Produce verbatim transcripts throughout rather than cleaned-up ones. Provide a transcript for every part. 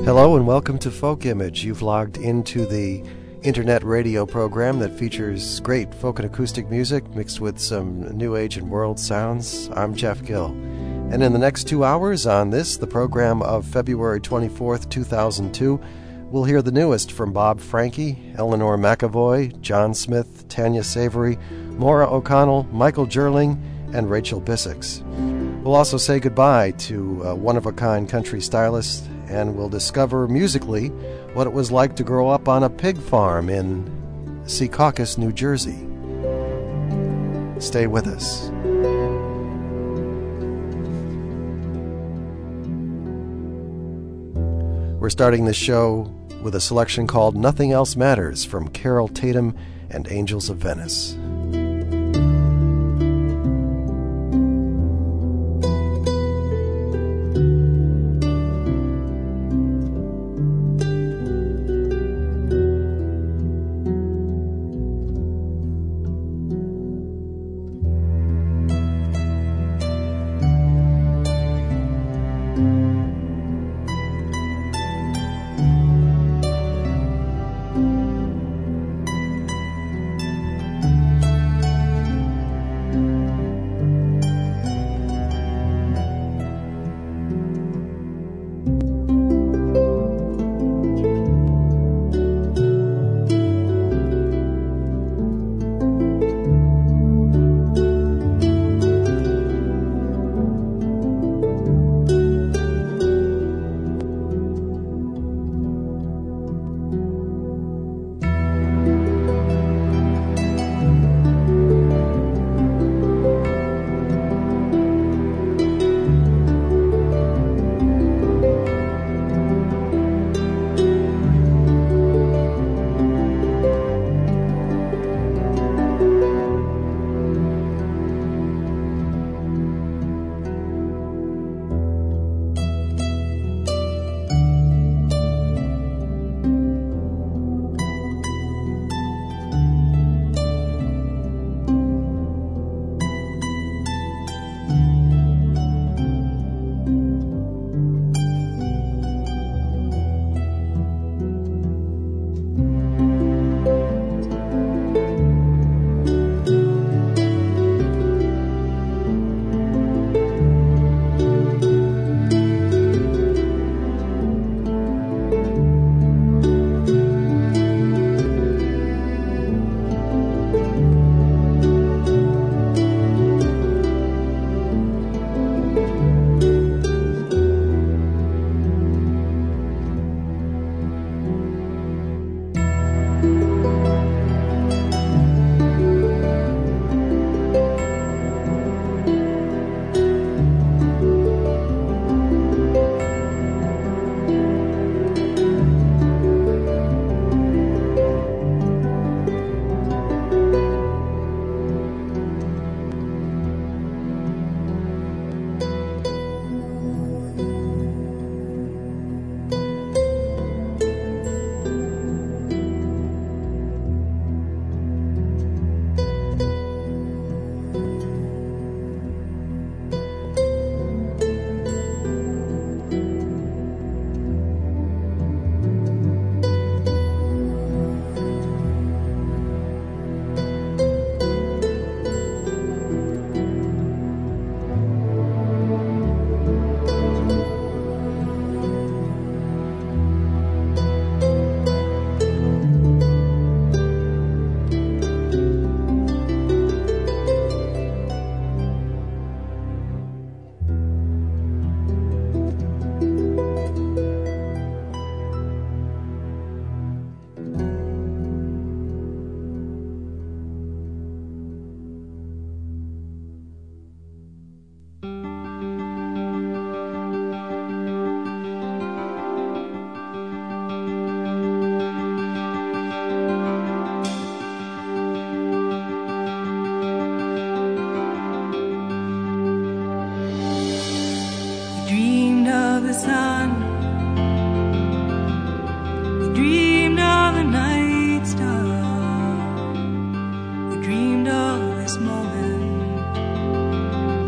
Hello and welcome to Folk Image. You've logged into the internet radio program that features great folk and acoustic music mixed with some new age and world sounds. I'm Jeff Gill. And in the next two hours on this, the program of February twenty-fourth, two thousand two, we'll hear the newest from Bob Franke, Eleanor McAvoy, John Smith, Tanya Savory, Maura O'Connell, Michael Jerling, and Rachel Bissix. We'll also say goodbye to a one-of-a-kind country stylist, and we'll discover musically what it was like to grow up on a pig farm in Secaucus, New Jersey. Stay with us. We're starting this show with a selection called Nothing Else Matters from Carol Tatum and Angels of Venice.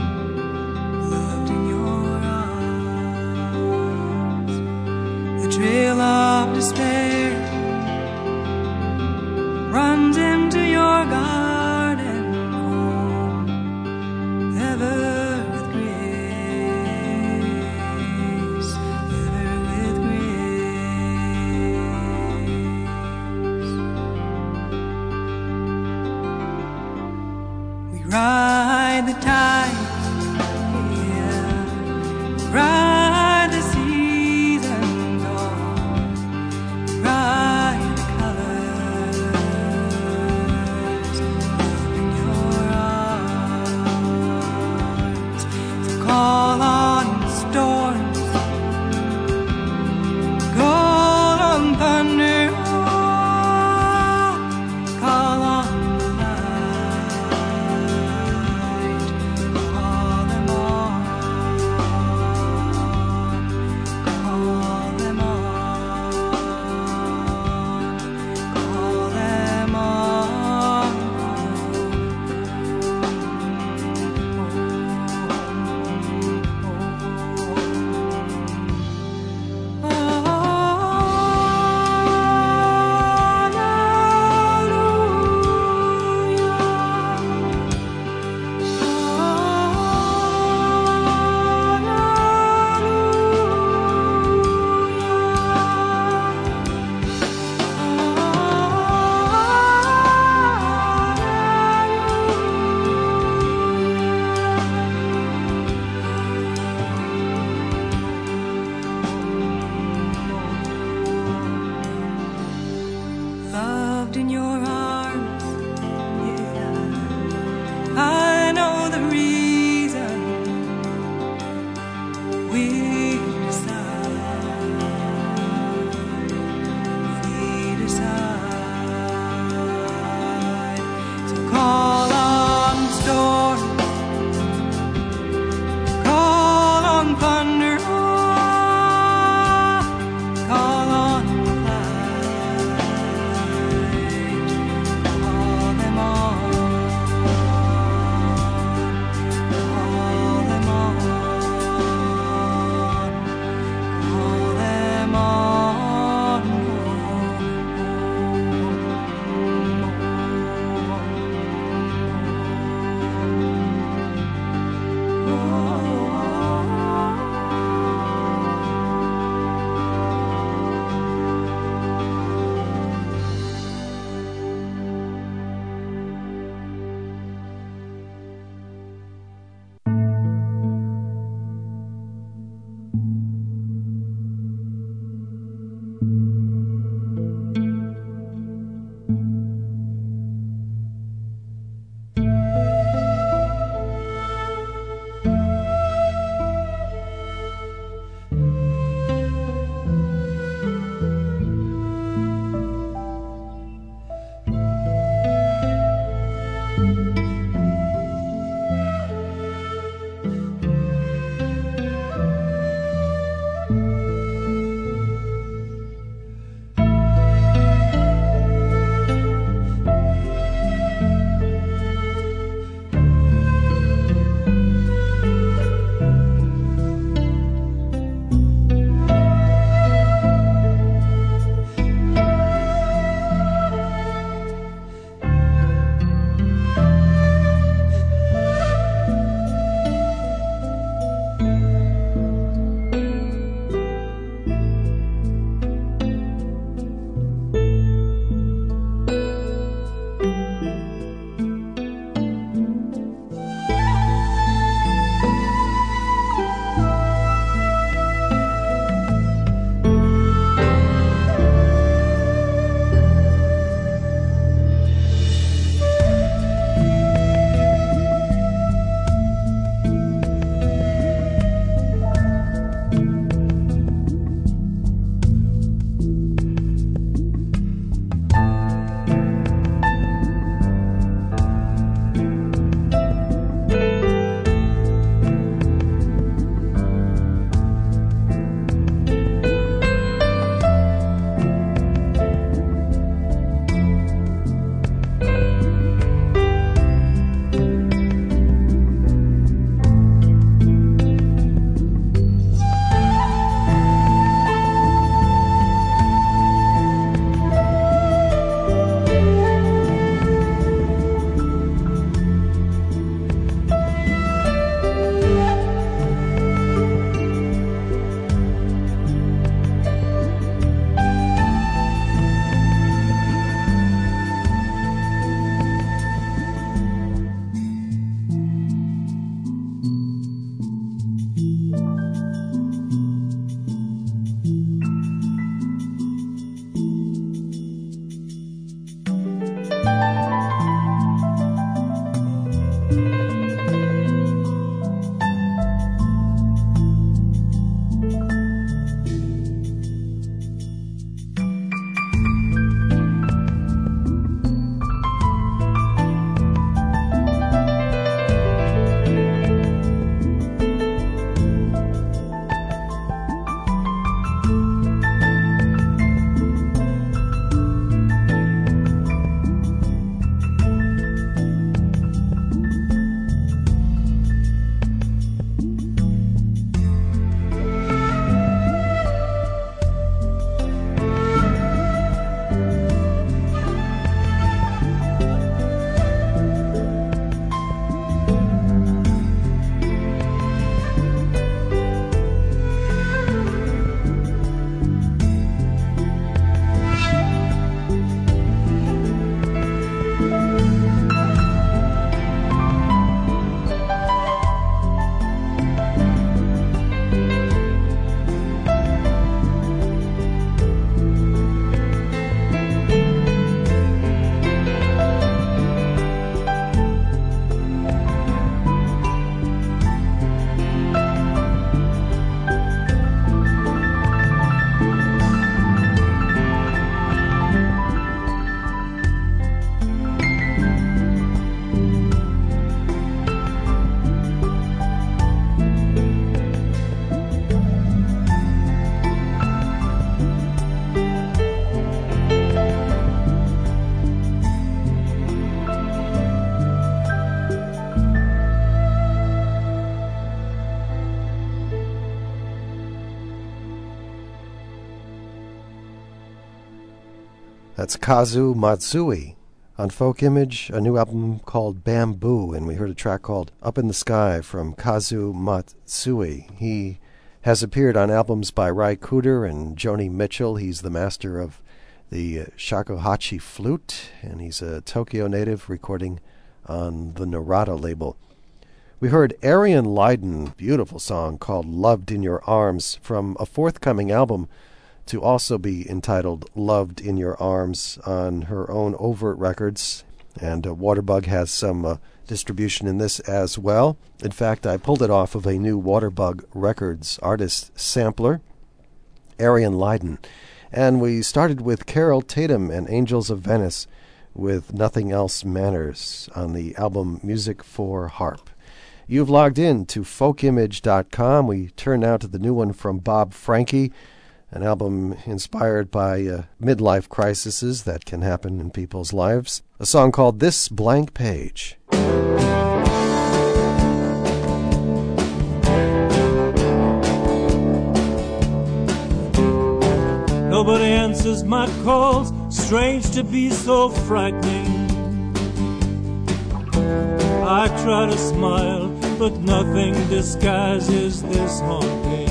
Dream despair runs into your garden home, ever with grace, ever with grace. We ride the tide, yeah, ride the seasons on, ride the colors up in your arms. So call on storms, call on thunder, call on the light, call them on, call them on, call them on. Loved in your arms, yeah. I know the reason we decide, we decide. So call on storms, call on thunder, call on the light, call them on, call them on, call them on. That's Kazu Matsui. On Folk Image, a new album called Bamboo, and we heard a track called Up in the Sky from Kazu Matsui. He has appeared on albums by Ry Cooder and Joni Mitchell. He's the master of the shakuhachi flute, and he's a Tokyo native recording on the Narada label. We heard Arian Lyden, beautiful song called Loved in Your Arms, from a forthcoming album to also be entitled Loved in Your Arms on her own Overt Records. And uh, Waterbug has some uh, distribution in this as well. In fact, I pulled it off of a new Waterbug Records artist sampler, Arian Lyden. And we started with Carol Tatum and Angels of Venice with Nothing Else Matters on the album Music for Harp. You've logged in to folk image dot com. We turn now to the new one from Bob Franke, an album inspired by uh, midlife crises that can happen in people's lives. A song called This Blank Page. Nobody answers my calls, strange to be so frightening. I try to smile, but nothing disguises this haunting.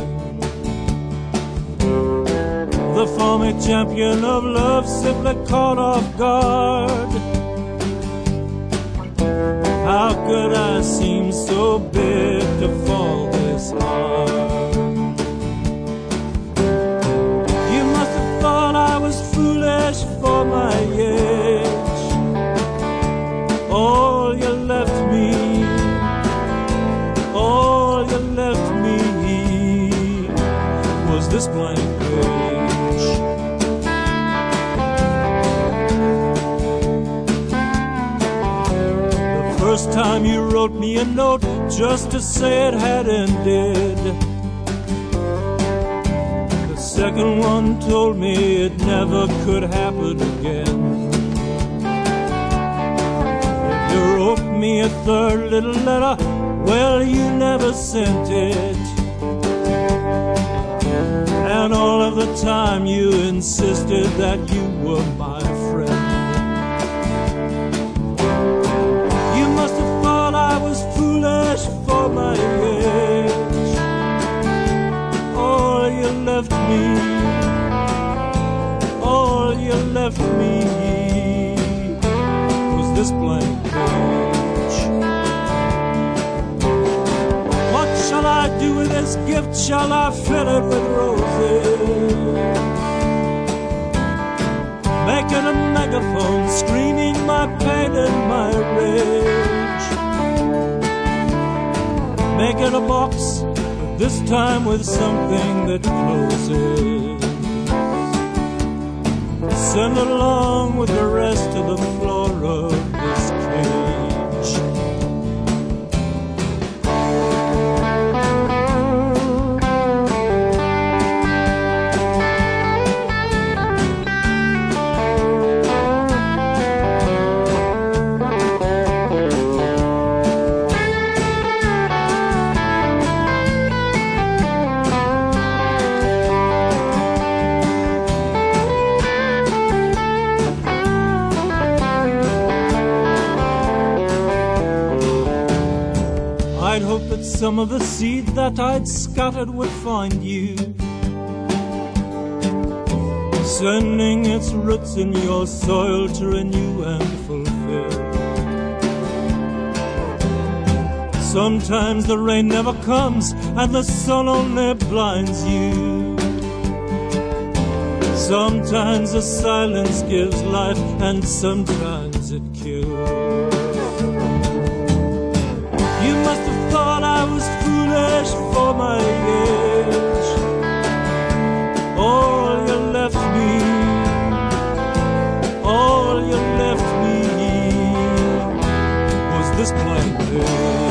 The former champion of love simply caught off guard. How could I seem so big to fall this hard? You must have thought I was foolish for my age. All you left me, all you left me was this blank page. First time you wrote me a note just to say it had ended. The second one told me it never could happen again. If you wrote me a third little letter, well, you never sent it. And all of the time you insisted that you were my friend. Foolish for my age. All you left me, all you left me was this blank page. What shall I do with this gift? Shall I fill it with roses? Make it a megaphone screaming my pain and my rage. Make it a box, but this time with something that closes. Send it along with the rest of the floor of this cage. Some of the seed that I'd scattered would find you, sending its roots in your soil to renew and fulfill. Sometimes the rain never comes and the sun only blinds you. Sometimes the silence gives life and sometimes it kills. You must have thought I was foolish for my age. All you left me, all you left me was this blank page.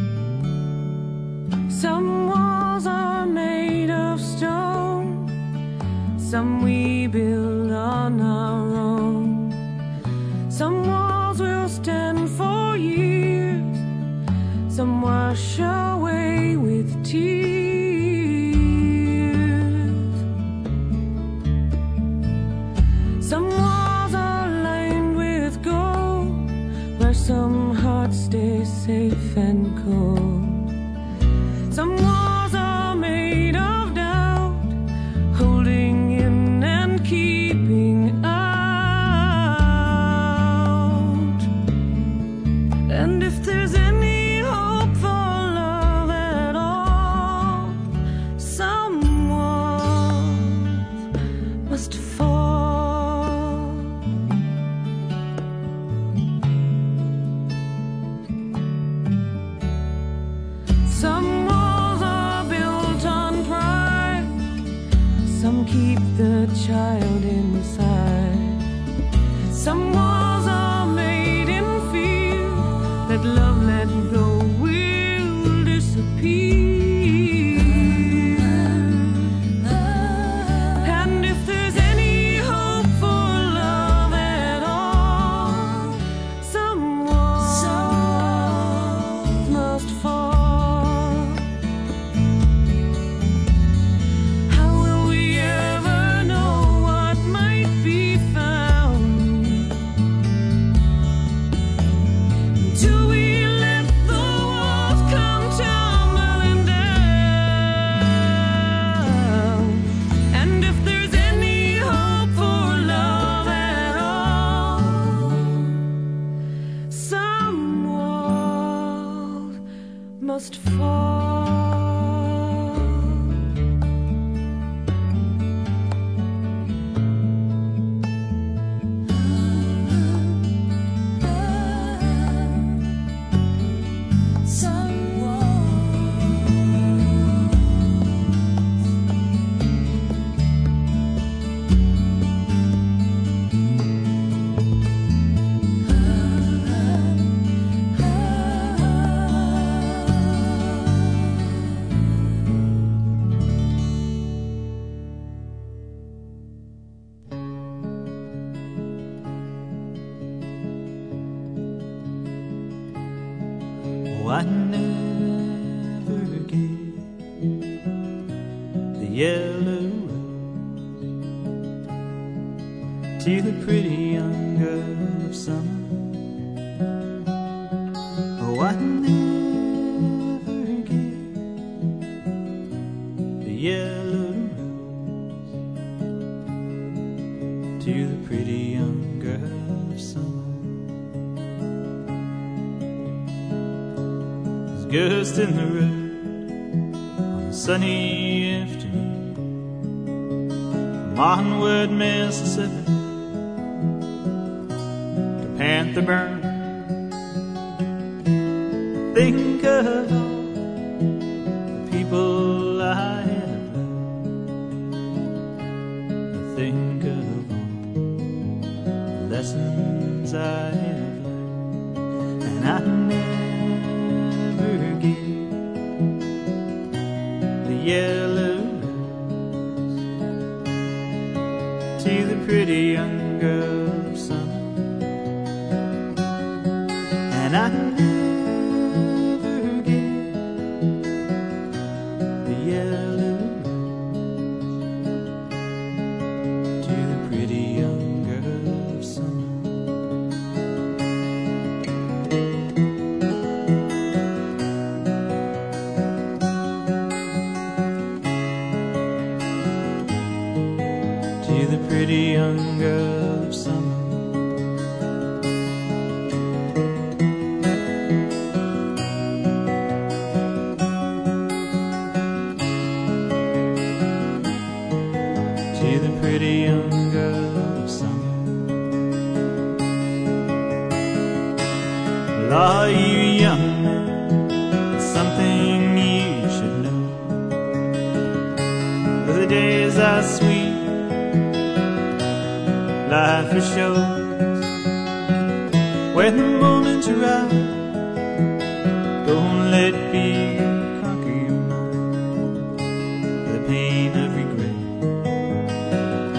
Some walls are made of stone, some we build on our own. Some walls will stand for years, some wash away with tears. Some walls are lined with gold, where some hearts stay safe and cold. Some walls are made of doubt, holding in and keeping out. And if there's any hope for love at all, some walls must fall. Some walls are built on pride, some keep the child inside. Some walls are made in fear that love let go will disappear. And if there's any hope for love at all, some walls must fall. How will we ever know what might be found? Do we let the walls come tumbling down? And if there's any hope for love at all, some walls must fall. Some Oh, I never get the yellow rose to the pretty young girl of summer. Oh, I never get the yellow rose to the pretty young girl of summer. Ghost in the road on a sunny afternoon, from onward Mississippi to Panther Burn. Think of all the people I have loved. I think of all the lessons I have learned, and I never yellow rose to the pretty young girl of summer. And I never get the yellow rose to the pretty young girl of summer. The pretty young girl of summer. To the pretty young girl of summer. Well, are you young man? It's something you should know. The days are sweet, life is short. When the moments arrive, don't let fear conquer your mind. The pain of regret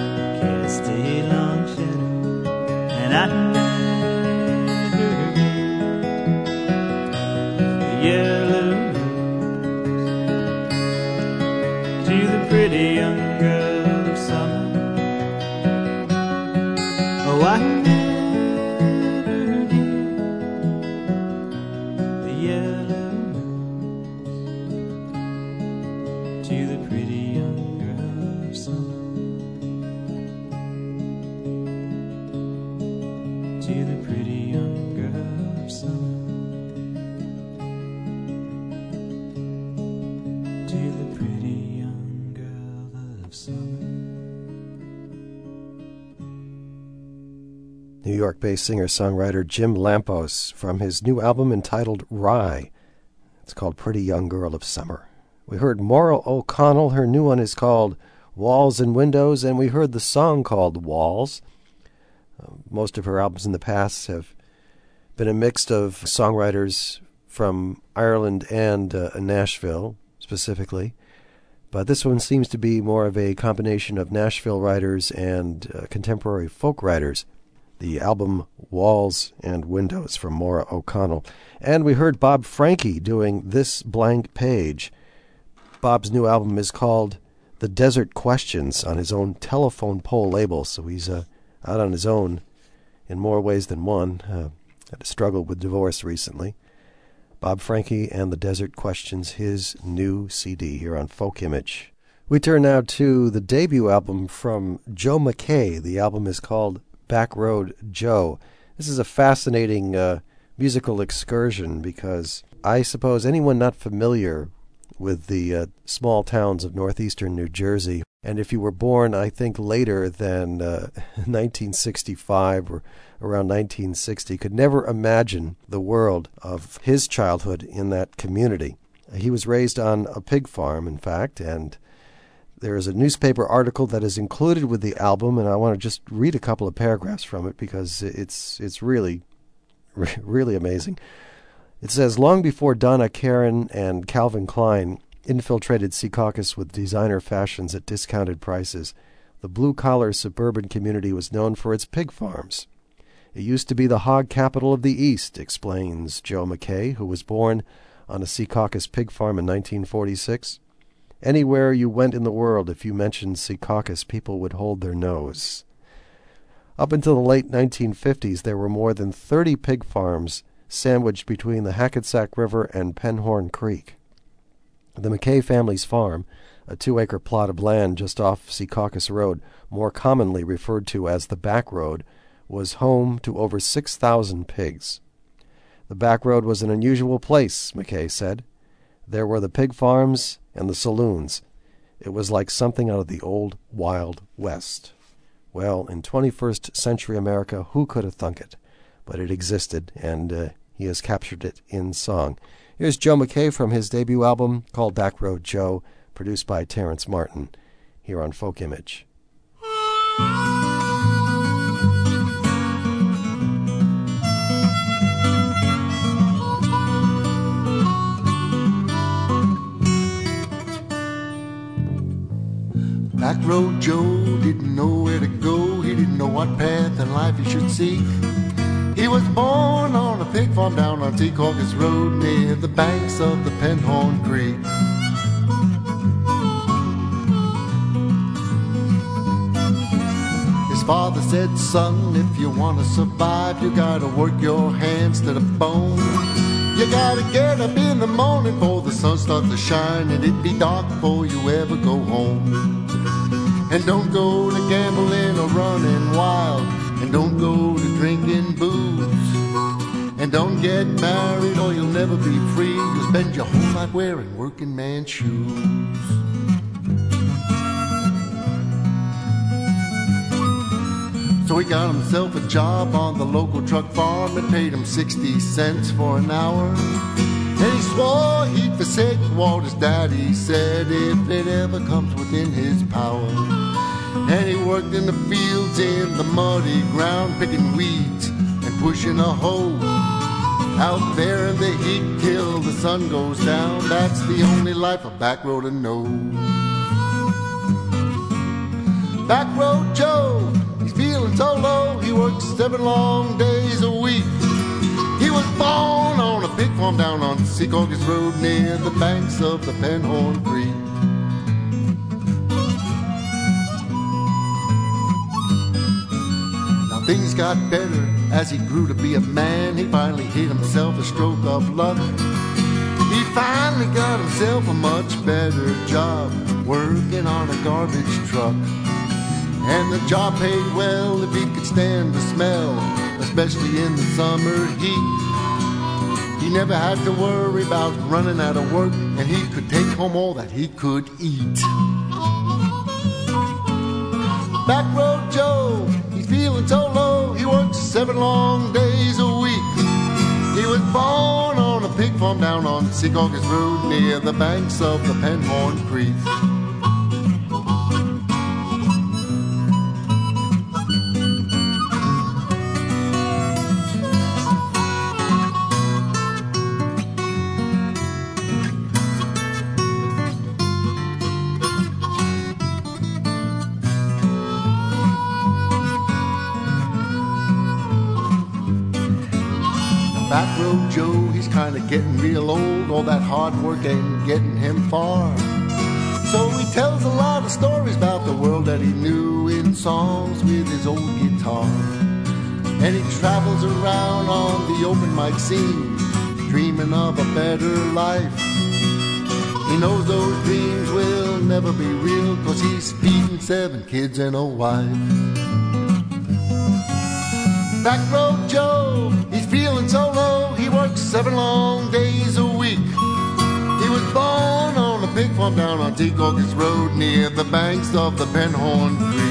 to the pretty young girl of summer. To the pretty young girl of summer. New York-based singer-songwriter Jim Lampos from his new album entitled Rye. It's called Pretty Young Girl of Summer. We heard Maura O'Connell. Her new one is called Walls and Windows, and we heard the song called Walls. Uh, most of her albums in the past have been a mix of songwriters from Ireland and uh, Nashville, specifically. But this one seems to be more of a combination of Nashville writers and uh, contemporary folk writers. The album Walls and Windows from Maura O'Connell. And we heard Bob Franke doing This Blank Page. Bob's new album is called The Desert Questions on his own Telephone Pole label, so he's uh, out on his own in more ways than one. Uh, had to struggle with divorce recently. Bob Franke and The Desert Questions, his new C D here on Folk Image. We turn now to the debut album from Joe McKay. The album is called Back Road Joe. This is a fascinating uh, musical excursion because I suppose anyone not familiar with the uh, small towns of northeastern New Jersey, and if you were born, I think, later than uh, nineteen sixty-five or around nineteen sixty, could never imagine the world of his childhood in that community. He was raised on a pig farm, in fact, and there is a newspaper article that is included with the album, and I want to just read a couple of paragraphs from it because it's it's really, really amazing. It says, long before Donna Karan and Calvin Klein infiltrated Secaucus with designer fashions at discounted prices, the blue-collar suburban community was known for its pig farms. It used to be the hog capital of the East, explains Joe McKay, who was born on a Secaucus pig farm in nineteen forty-six. Anywhere you went in the world, if you mentioned Secaucus, people would hold their nose. Up until the late nineteen fifties, there were more than thirty pig farms sandwiched between the Hackensack River and Penhorn Creek. The McKay family's farm, a two-acre plot of land just off Secaucus Road, more commonly referred to as the Back Road, was home to over six thousand pigs. The Back Road was an unusual place, McKay said. There were the pig farms and the saloons. It was like something out of the old Wild West. Well, in twenty-first century America, who could have thunk it? But it existed, and uh, he has captured it in song. Here's Joe McKay from his debut album called Back Road Joe, produced by Terrence Martin, here on Folk Image. Back Road Joe didn't know where to go. He didn't know what path in life he should seek. He was born on a pig farm down on Secaucus Road near the banks of the Penhorn Creek. His father said, son, if you want to survive, you gotta work your hands to the bone. You gotta get up in the morning before the sun starts to shine, and it be dark before you ever go home. And don't go to gambling or running wild, and don't go to drinking booze, and don't get married or you'll never be free. You'll spend your whole life wearing working man shoes. So he got himself a job on the local truck farm and paid him sixty cents for an hour. And he swore he'd forsake what his daddy said if it ever comes within his power. And he worked in the fields in the muddy ground, picking weeds and pushing a hoe. Out there in the heat till the sun goes down, that's the only life a back roader knows. Back Road Joe, he's feeling so low, he works seven long days a week. He was born on a pig farm down on Secaucus Road near the banks of the Penhorn Creek. Now things got better as he grew to be a man. He finally hit himself a stroke of luck. He finally got himself a much better job, working on a garbage truck. And the job paid well if he could stand the smell of especially in the summer heat. He never had to worry about running out of work, and he could take home all that he could eat. Back Road Joe, he's feeling so low, he works seven long days a week. He was born on a pig farm down on Secaucus Road near the banks of the Penhorn Creek. Back Road Joe, he's kinda getting real old. All that hard work ain't getting him far. So he tells a lot of stories about the world that he knew in songs with his old guitar. And he travels around on the open mic scene, dreaming of a better life. He knows those dreams will never be real, 'cause he's feeding seven kids and a wife. Back Road Joe, he's feeling so low, he works seven long days a week. He was born on a pig farm down on Secaucus Road near the banks of the Penhorn Creek.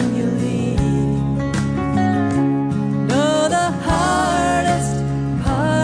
No, the hardest part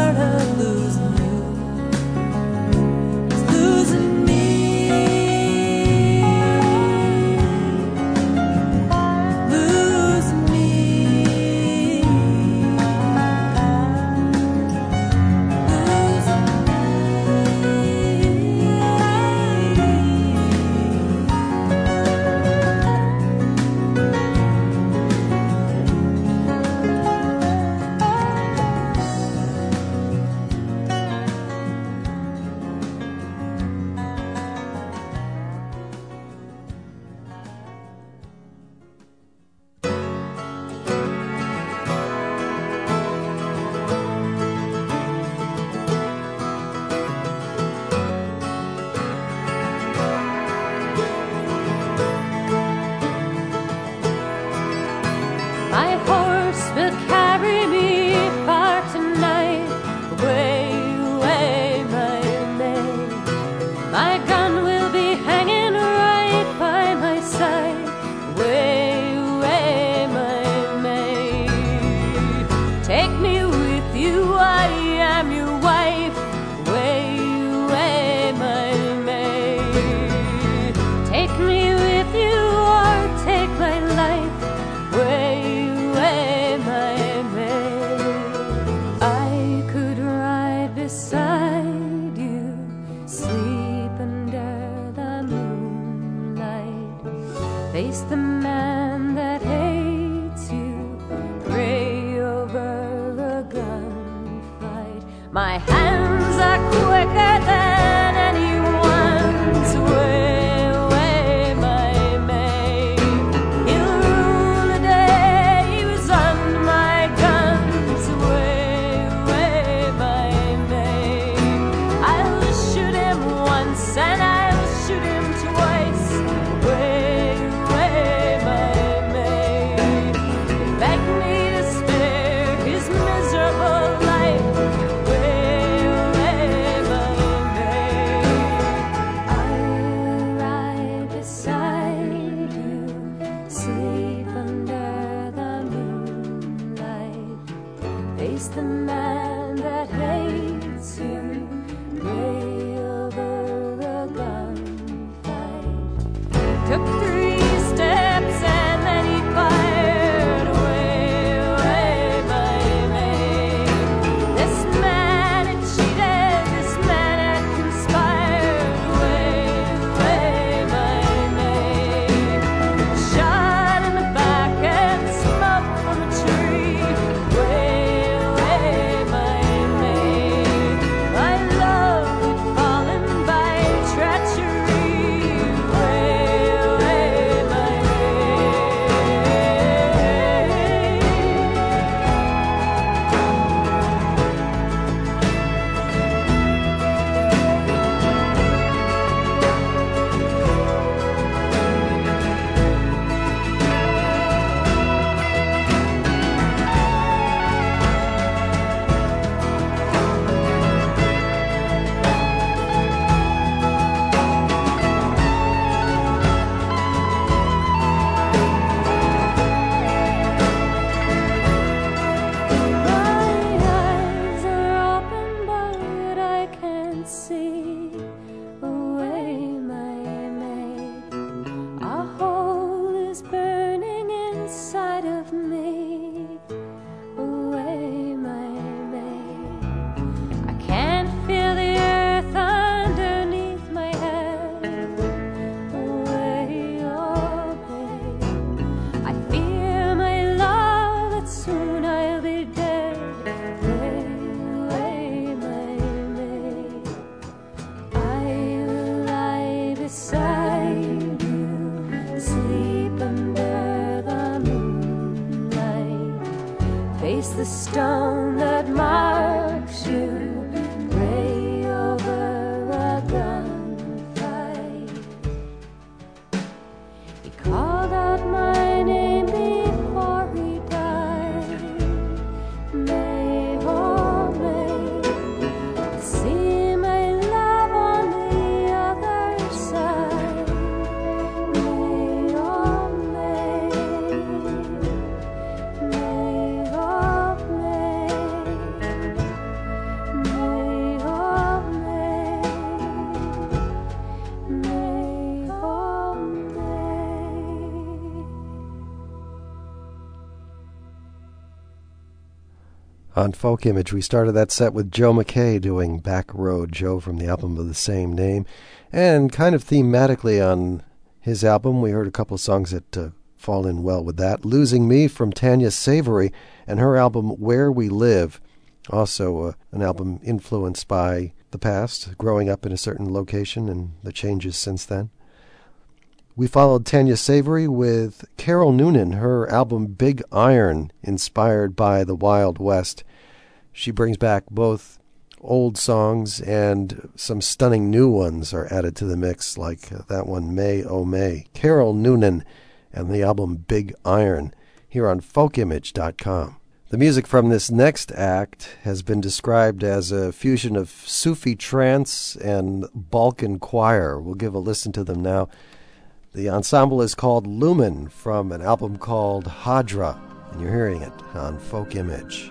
face the man that hates you, pray over a gunfight. My hands are quicker than anyone's. Way, way, my May. He'll rule the day he was under my guns. Way, way, my May. I'll shoot him once and I'll shoot him twice. Way, way, my May. He begged me to spare his miserable life. Way, way, my May. I'll lie beside you, sleep under the moonlight, face the man that hates you, pray over a gunfight. Took three steps and then he fired. Away, away, my May. This man had cheated, this man had conspired. Away, away, my May. Shot in the back and smoke from a tree. Way, away, my May. My love had fallen by treachery. Way, away, my My eyes are open, but I can't see. Away, my May. A hole is burning inside of me. Away, my May. I can't feel the earth underneath my head. Away, oh, babe. I fear, my love, that soon I'll be dead. Way, way, my May. I'll lie beside you, sleep under the moonlight, face the stone that marks you, pray over a gunfight. He called out my name before he died. May, oh, May. See my love on the other side. May, oh, May. May, oh, May. May, oh, May. May, oh, May. On Folk Image, we started that set with Joe McKay doing Back Road Joe from the album of the same name. And kind of thematically on his album, we heard a couple of songs that uh, fall in well with that. Losing Me from Tanya Savory and her album Where We Live, also uh, an album influenced by the past, growing up in a certain location and the changes since then. We followed Tanya Savory with Carol Noonan, her album Big Iron, inspired by the Wild West. She brings back both old songs and some stunning new ones are added to the mix, like that one, May Oh May. Carol Noonan and the album Big Iron, here on folk image dot com. The music from this next act has been described as a fusion of Sufi trance and Balkan choir. We'll give a listen to them now. The ensemble is called Lumen from an album called Hadra, and you're hearing it on Folk Image.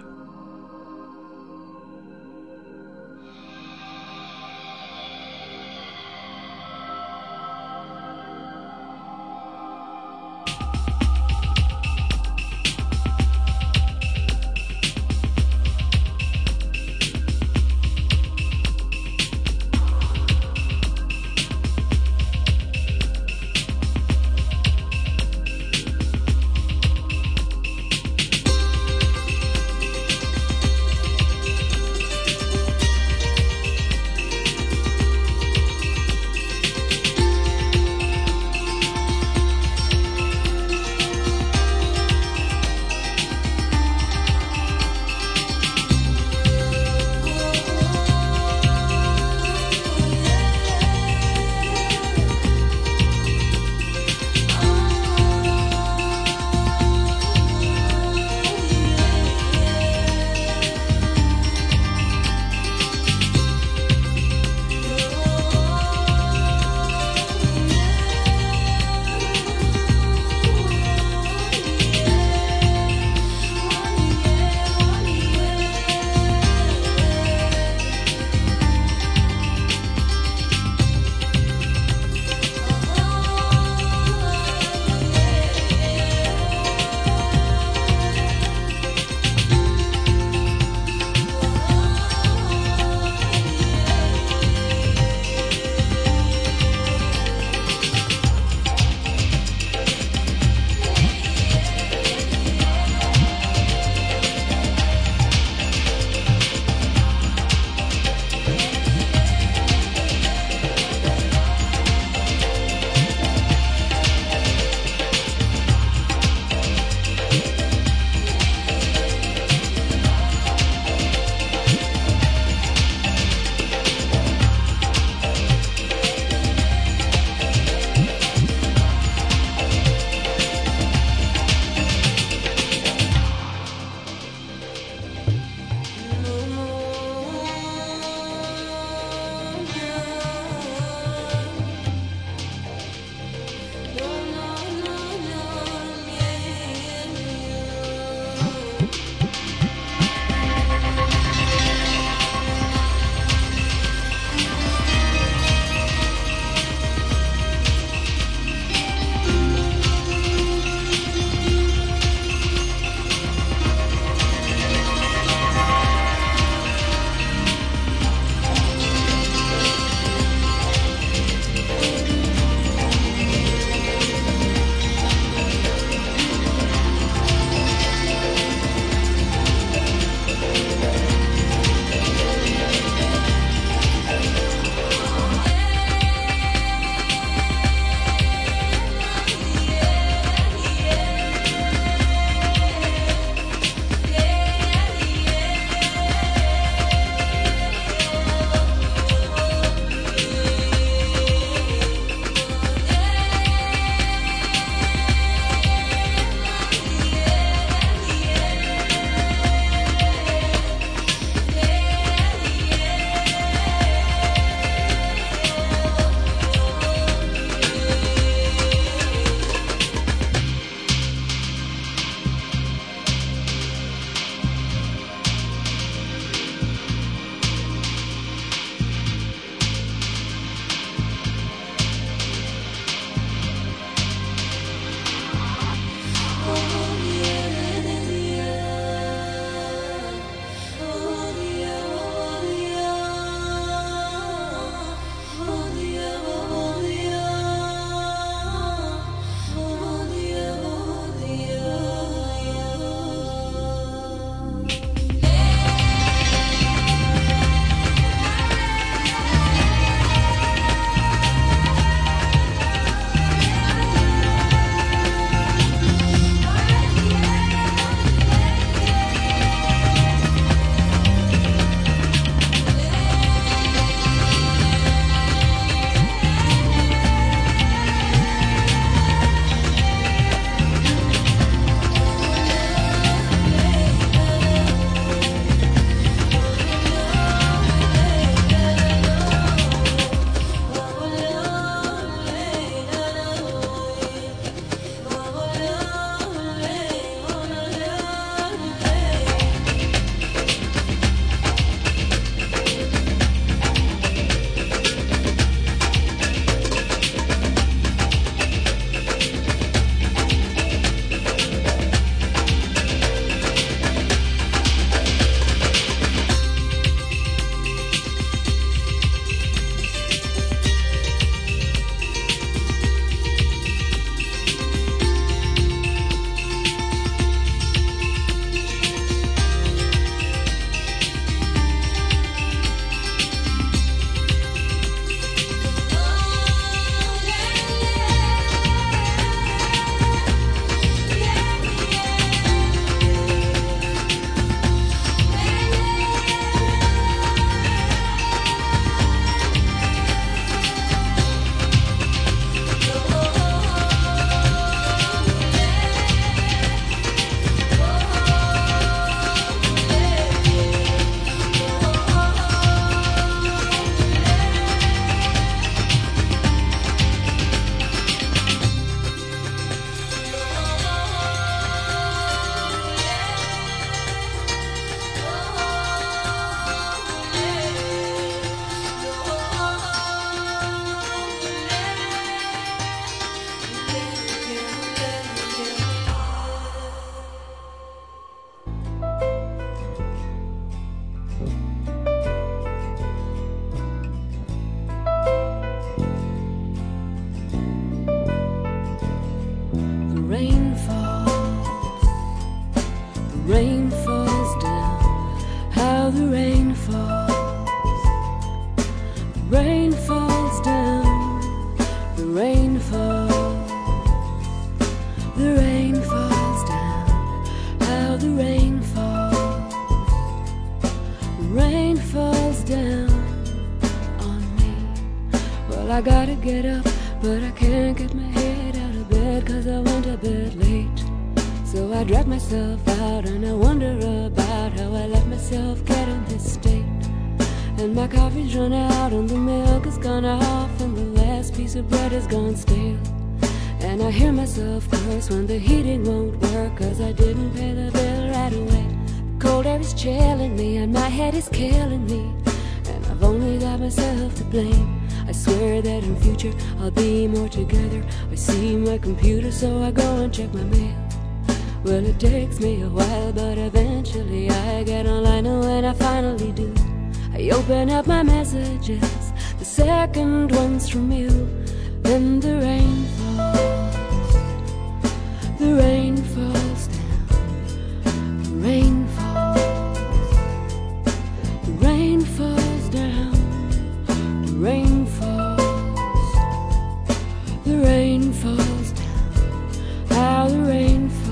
I gotta get up, but I can't get my head out of bed, cause I went to bed late. So I drag myself out and I wonder about how I let myself get in this state. And my coffee's run out and the milk has gone off and the last piece of bread has gone stale. And I hear myself curse when the heating won't work, cause I didn't pay the bill right away. The cold air is chilling me and my head is killing me, and I've only got myself to blame. I swear that in future I'll be more together. I see my computer, so I go and check my mail. Well, it takes me a while, but eventually I get online, and when I finally do, I open up my messages, the second one's from you. Then the rain falls, the rain falls down, the rain falls, the rain falls down, the rain falls, the rain falls down, how the rain falls.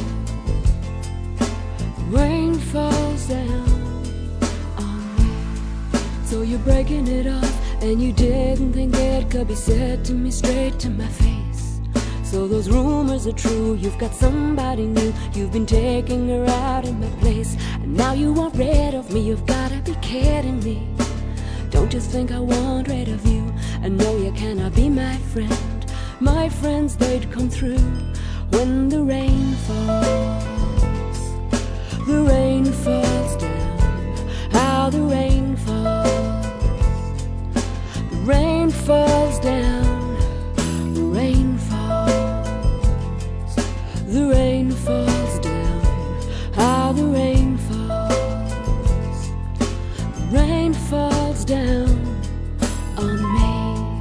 Rain falls down on me. So you're breaking it off, and you didn't think it could be said to me straight to my face. So those rumors are true, you've got somebody new, you've been taking her out in my place, and now you want rid of me. You've gotta be kidding me. Don't just think I want rid of you. I know you cannot be my friend. My friends, they'd come through when the rain falls. The rain falls down, how the rain falls. The rain falls down, the rain falls. The rain falls down, how the rain falls. The rain falls down on me.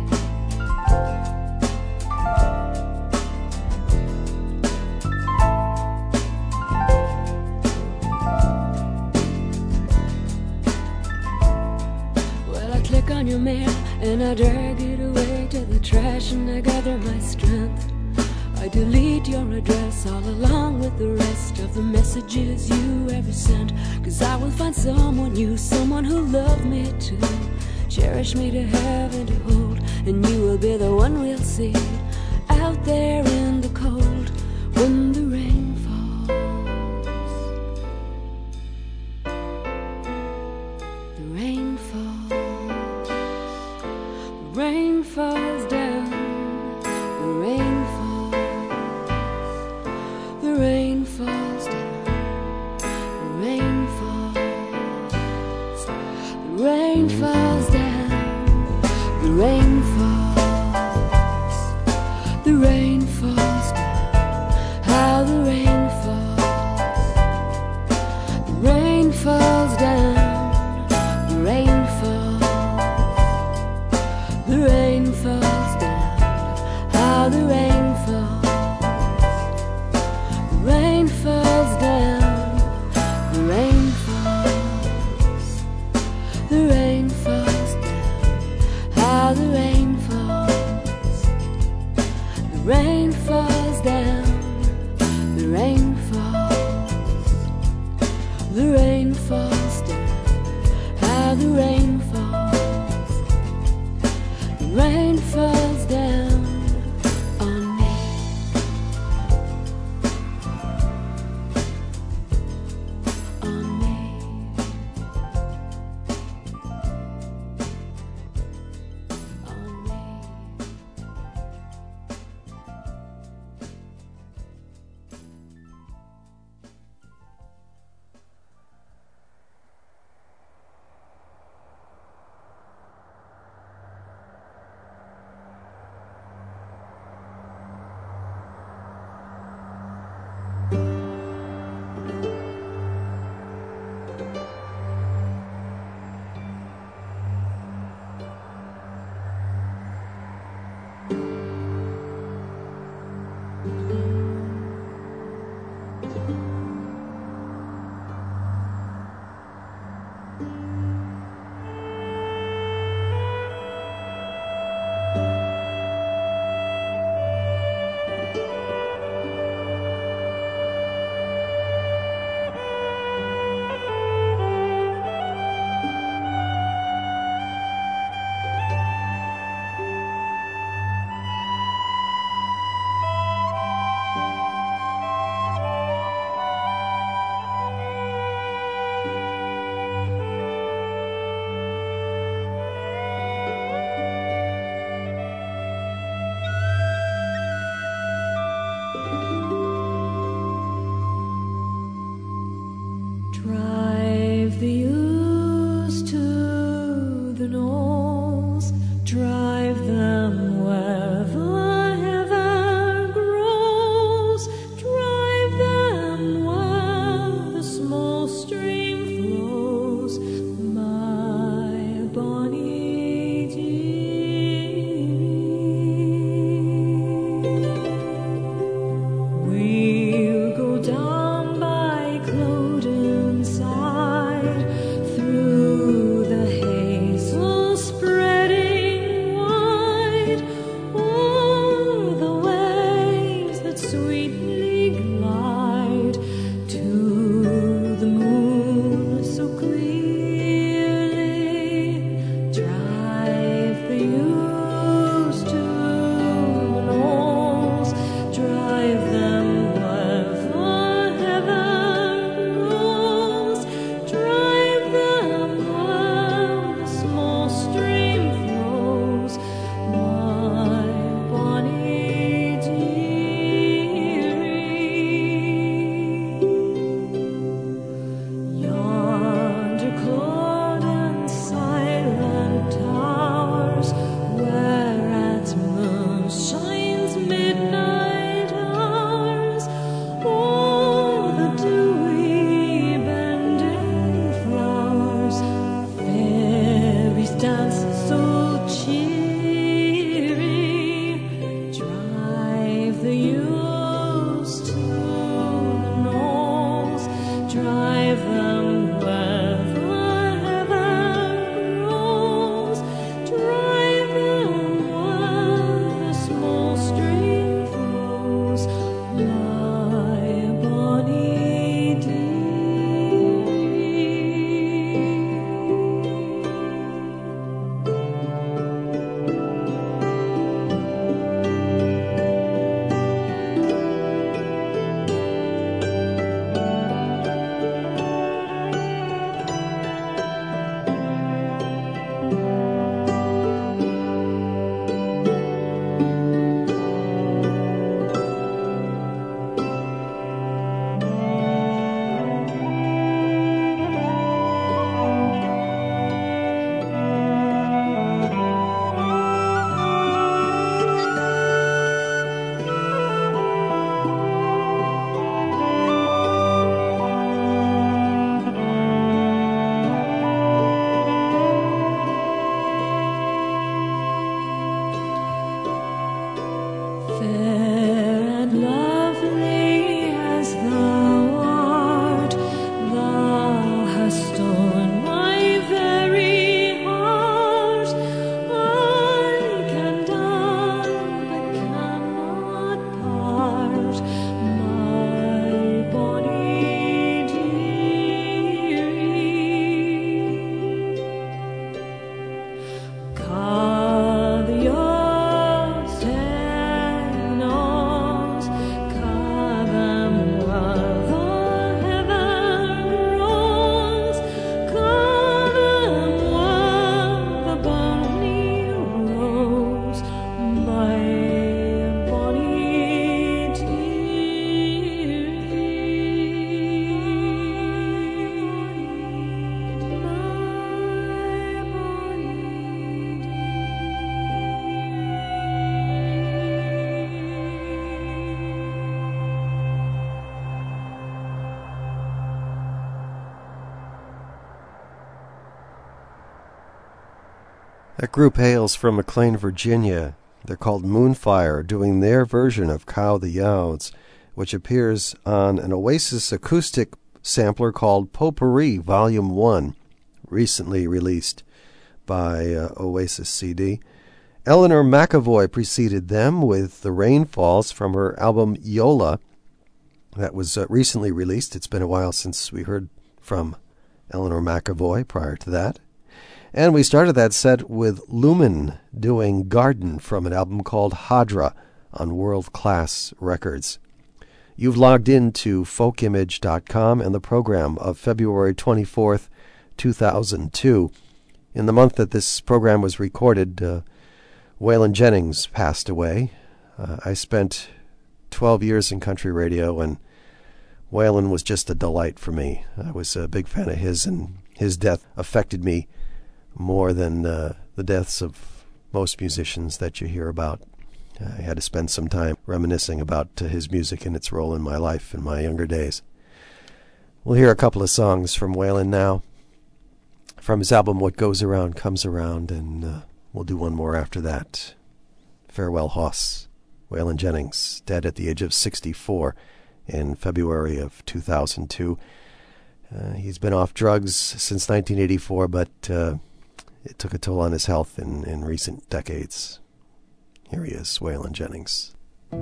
On your mail, and I drag it away to the trash, and I gather my strength. I delete your address all along with the rest of the messages you ever sent, cause I will find someone new, someone who loved me too, cherish me to have and to hold, and you will be the one we'll see out there in the cold when the rain falls. The rain falls. Rain falls down, the rain falls, the rain falls down, the rain falls, the rain falls down, the rain falls, the rain falls down, how the rain falls, the rain falls down, the rain falls. The rain falls down, how the rain falls. The rain falls down, the rain falls. The rain falls down, how the rain falls. The rain falls down, the rain falls. The rain falls down, how the rain falls. Rain falls down on me. On me. That group hails from McLean, Virginia. They're called Moonfire, doing their version of Cow the Youths, which appears on an Oasis acoustic sampler called Potpourri Volume one, recently released by uh, Oasis C D. Eleanor McAvoy preceded them with The Rain Falls from her album Yola. That was uh, recently released. It's been a while since we heard from Eleanor McAvoy prior to that. And we started that set with Lumen doing Garden from an album called Hadra on World Class Records. You've logged in to folk image dot com and the program of February twenty-fourth, two thousand two. In the month that this program was recorded, uh, Waylon Jennings passed away. Uh, I spent twelve years in country radio, and Waylon was just a delight for me. I was a big fan of his, and his death affected me more than uh, the deaths of most musicians that you hear about. I had to spend some time reminiscing about uh, his music and its role in my life in my younger days. We'll hear a couple of songs from Waylon now, from his album What Goes Around Comes Around, and uh, we'll do one more after that. Farewell, Hoss. Waylon Jennings, dead at the age of sixty-four in February of two thousand two. Uh, he's been off drugs since nineteen eighty-four, but uh, it took a toll on his health in, in recent decades. Here he is, Waylon Jennings.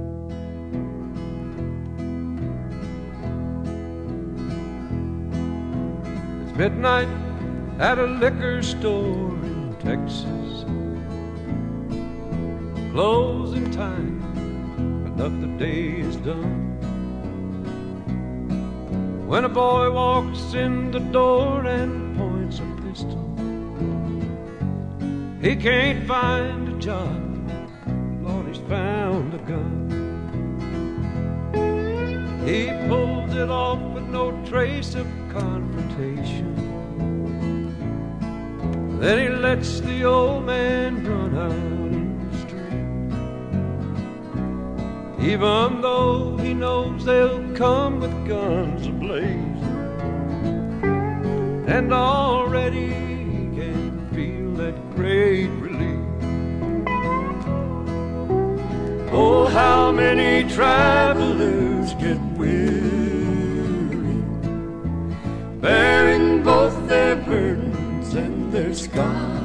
It's midnight at a liquor store in Texas. Closing time, another day is done. When a boy walks in the door and points a pistol, he can't find a job, Lord, he's found a gun. He pulls it off with no trace of confrontation. Then he lets the old man run out in the street, even though he knows they'll come with guns ablaze. And already he can feel that great relief. Oh, how many travelers get weary, bearing both their burdens and their scars.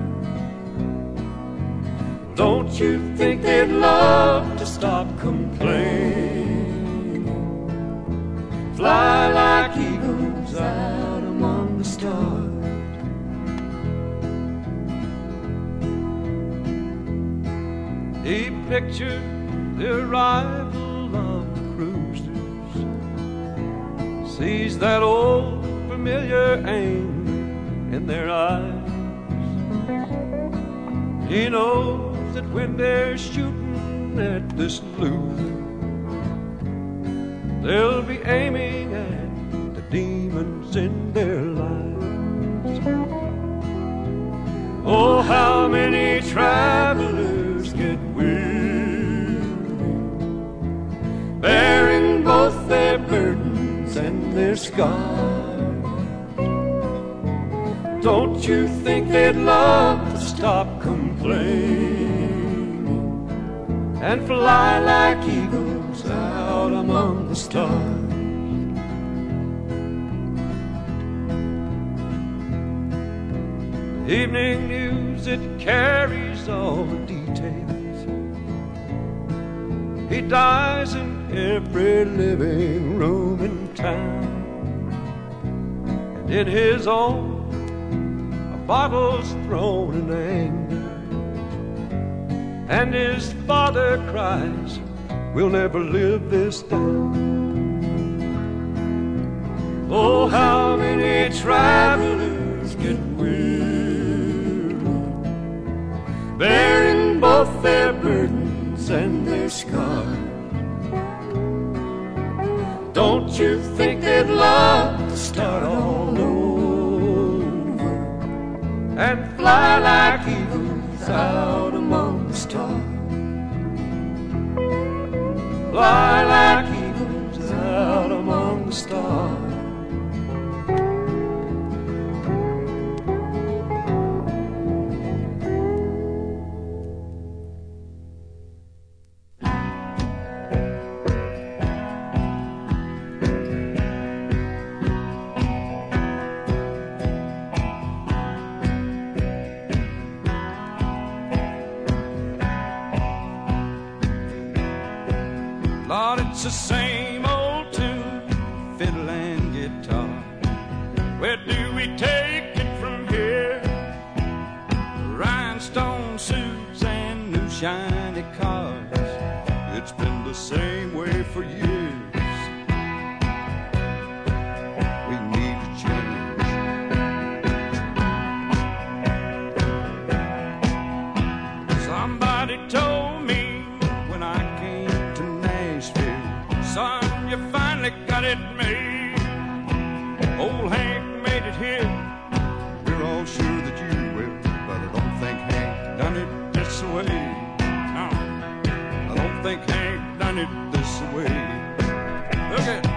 Don't you think they'd love to stop complaining, fly like eagles out among the stars? He pictured the arrival of the cruisers, sees that old familiar anger in their eyes. He knows that when they're shooting at this loser, they'll be aiming at the demons in their lives. Oh, how many travelers get weary, bearing both their burdens and their scars. Don't you think they'd love to stop complaining and fly like eagles out among the stars? Evening news, it carries all the details. He dies in every living room in town, and in his own a bottle's thrown in anger, and his father cries, we'll never live this down. Oh, how many travelers get weary, bearing both their burdens and their scars. Don't you think they'd love to start all over and fly like eagles out among the stars? Fly like eagles out among the stars. the same old tune, fiddle and guitar. Where do we take it from here? Rhinestone suits and new shiny cars. It's been the same way for years. We need to change. Somebody told me when I came to Nashville, son, you finally got it made. Old Hank made it here. We're all sure that you will, but I don't think Hank done it this way. No, I don't think Hank done it this way. Look at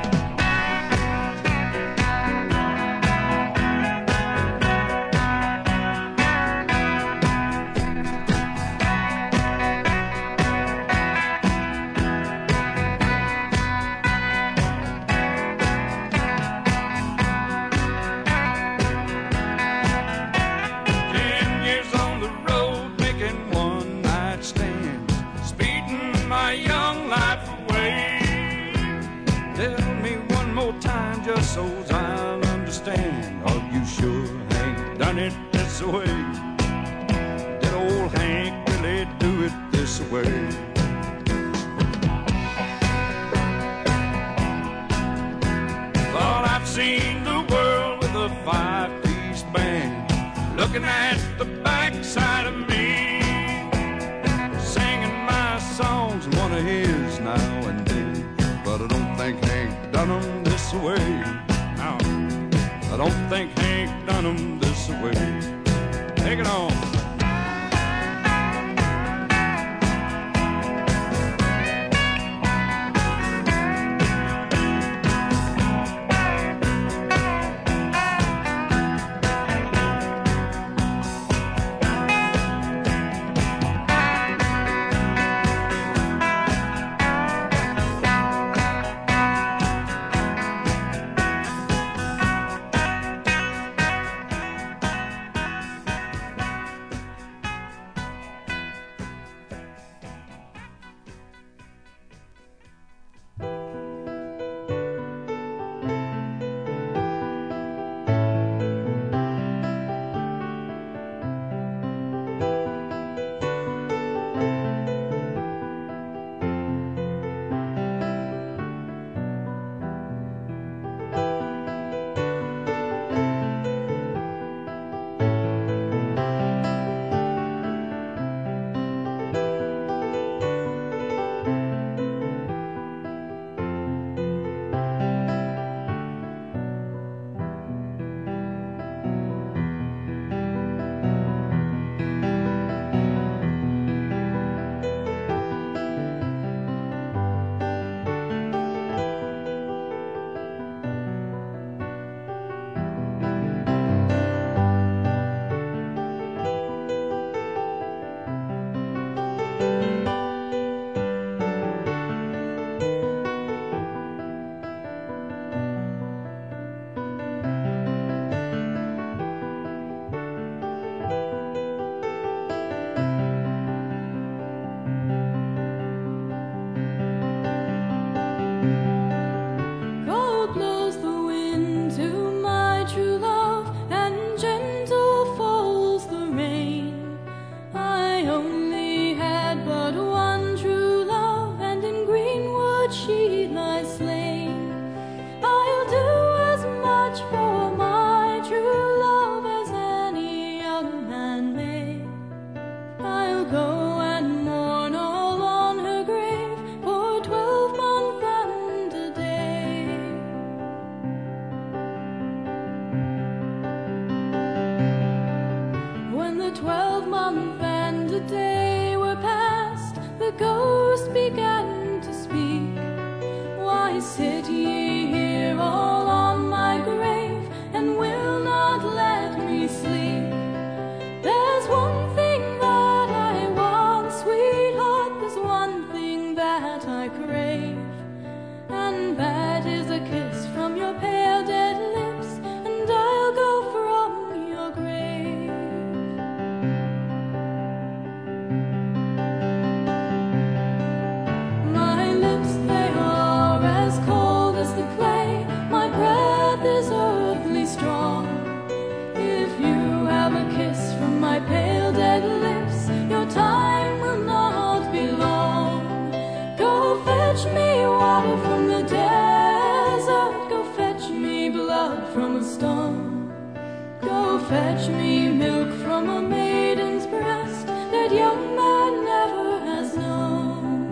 so I'll understand. Are you sure Hank done it this way? Did old Hank really do it this way? Thought I've seen the world with a five-piece band, looking at the backside of me, singing my songs and one of his now and then. But I don't think Hank done them this way. No, I don't think Hank done them this way. Take it on. My lips, they are pale dead lips, your time will not be long. Go fetch me water from the desert, go fetch me blood from a stone. Go fetch me milk from a maiden's breast that young man never has known.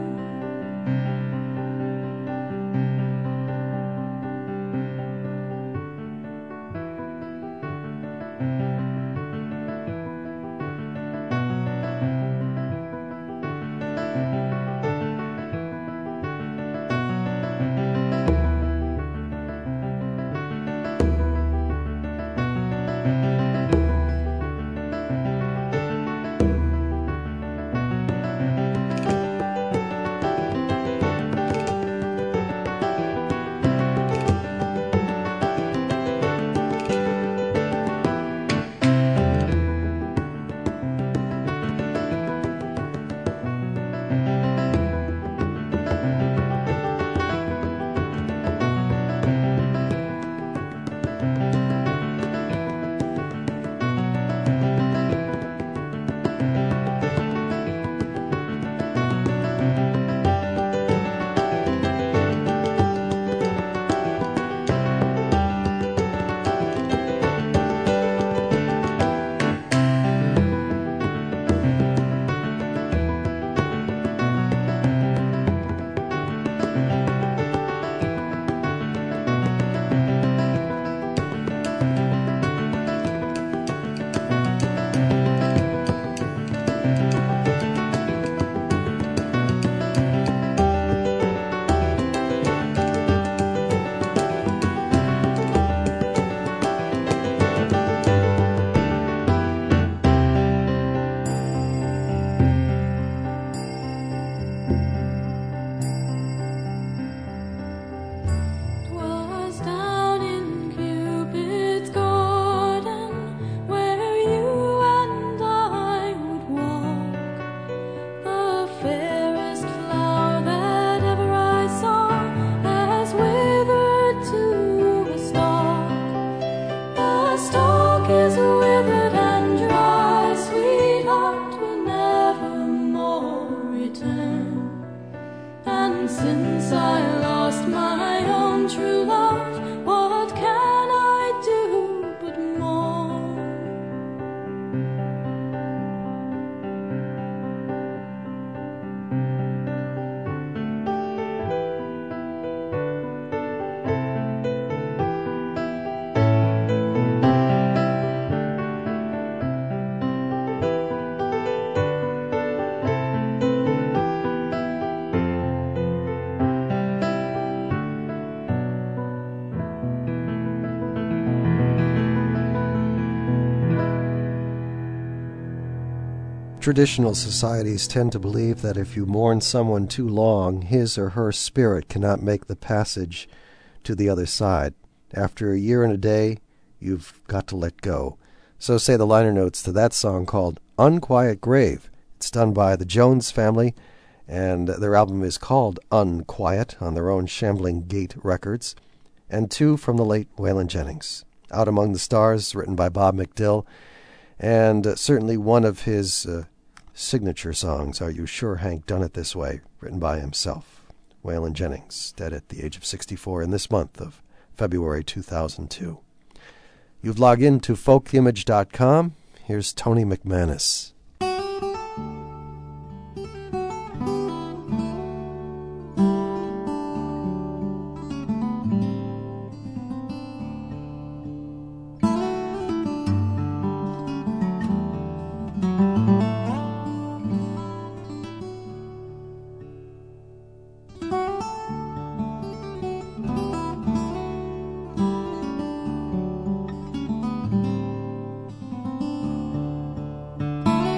Since I lost my own true love, what can I do but mourn? Traditional societies tend to believe that if you mourn someone too long, his or her spirit cannot make the passage to the other side. After a year and a day, you've got to let go. So say the liner notes to that song called Unquiet Grave. It's done by the Jones family, and their album is called Unquiet on their own Shambling Gate Records, and two from the late Waylon Jennings. Out Among the Stars, written by Bob McDill, and uh, certainly one of his uh, signature songs, Are You Sure Hank Done It This Way, written by himself. Waylon Jennings, dead at the age of sixty-four in this month of February two thousand two. You've logged in to folk image dot com. Here's Tony McManus. Thank you.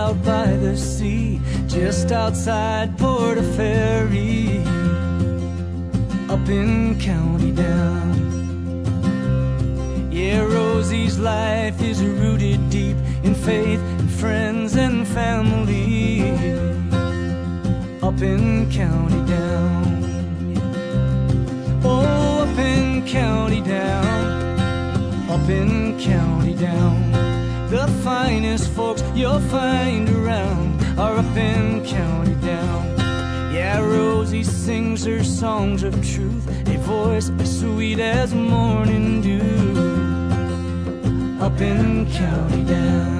out by the sea, just outside Portaferry, up in County Down. Yeah, Rosie's life is rooted deep in faith and friends and family, up in County Down. Oh, up in County Down, up in County Down. The finest folks you'll find around are up in County Down. Yeah, Rosie sings her songs of truth, a voice as sweet as morning dew, up in County Down.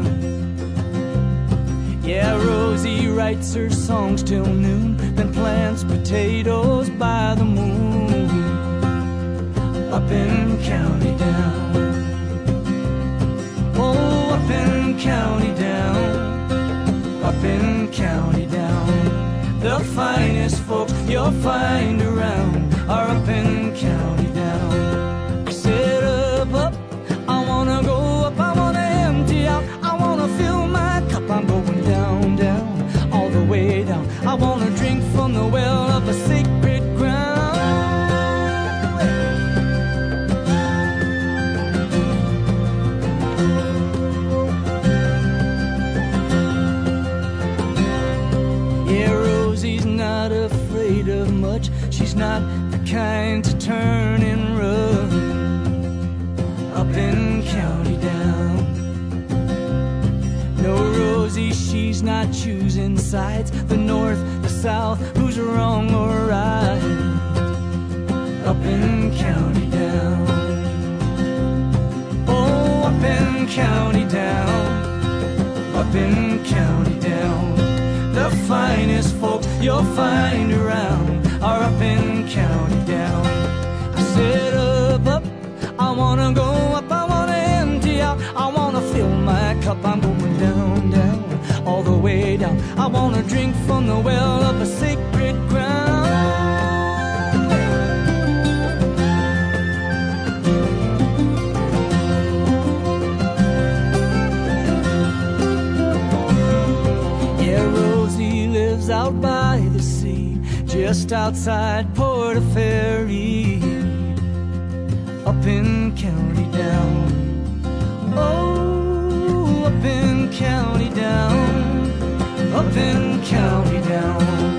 Yeah, Rosie writes her songs till noon, then plants potatoes by the moon, up in County Down. Oh, up in County Down, up in County Down. The finest folks you'll find around are up in County Down. I said up, up, I wanna go up, I wanna empty out, I wanna fill my cup, I'm going down, down, all the way down. I wanna drink from the well of a sacred ground. Not afraid of much, she's not the kind to turn and run, up in County Down. No, Rosie, she's not choosing sides, the north, the south, who's wrong or right, up in County Down. Oh, up in County Down, up in County Down. The finest folks you'll find around are up in County Down. I said up, up, I wanna go up, I wanna empty out, I wanna fill my cup, I'm going down, down, all the way down. I wanna drink from the well of a sacred ground. Out by the sea, just outside Portaferry, up in County Down. Oh, up in County Down, up in County Down.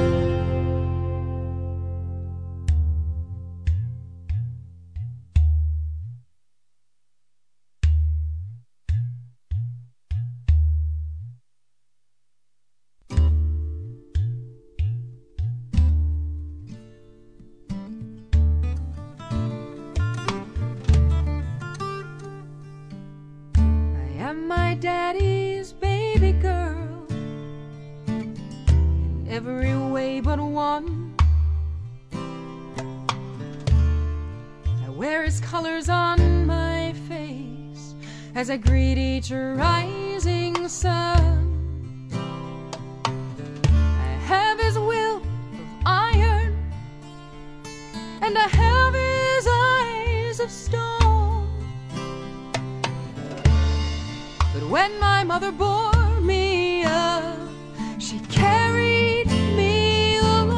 My daddy's baby girl in every way but one. I wear his colors on my face as I greet each rising sun. I have his will of iron and I have his eyes of stone. But when my mother bore me up, she carried me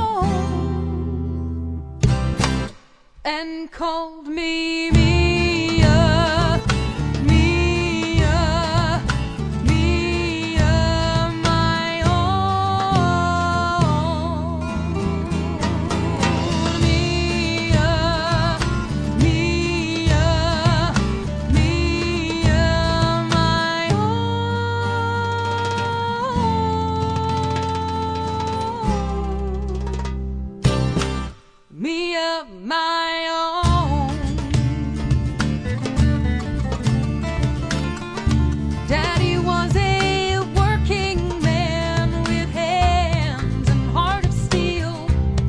along and called me Mia, Mia, Mia, my own. Mia, Mia, Mia, my Mia, my own. Daddy was a working man with hands and heart of steel.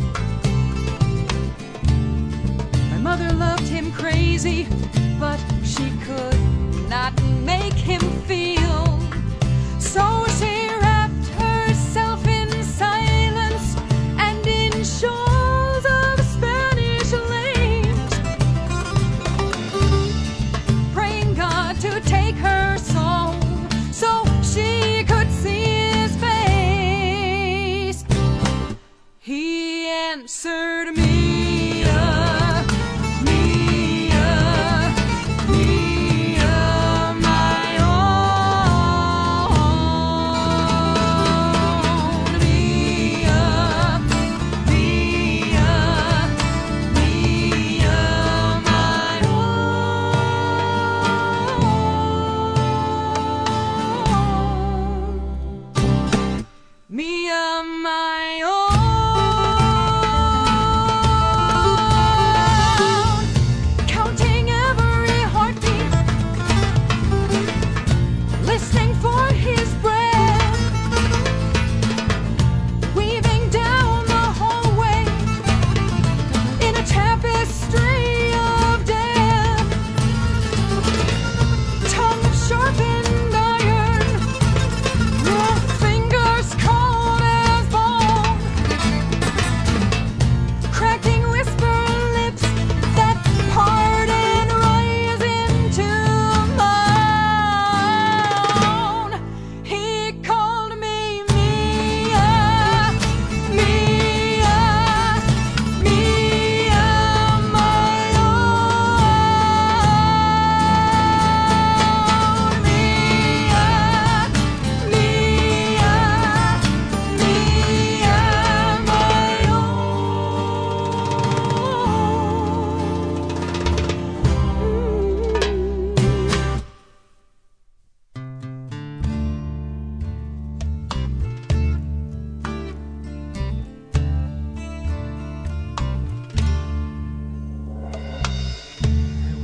My mother loved him crazy, but she could not make him feel. So she wrapped herself in silence and in shawls of Spanish lace, praying God to take her soul so she could see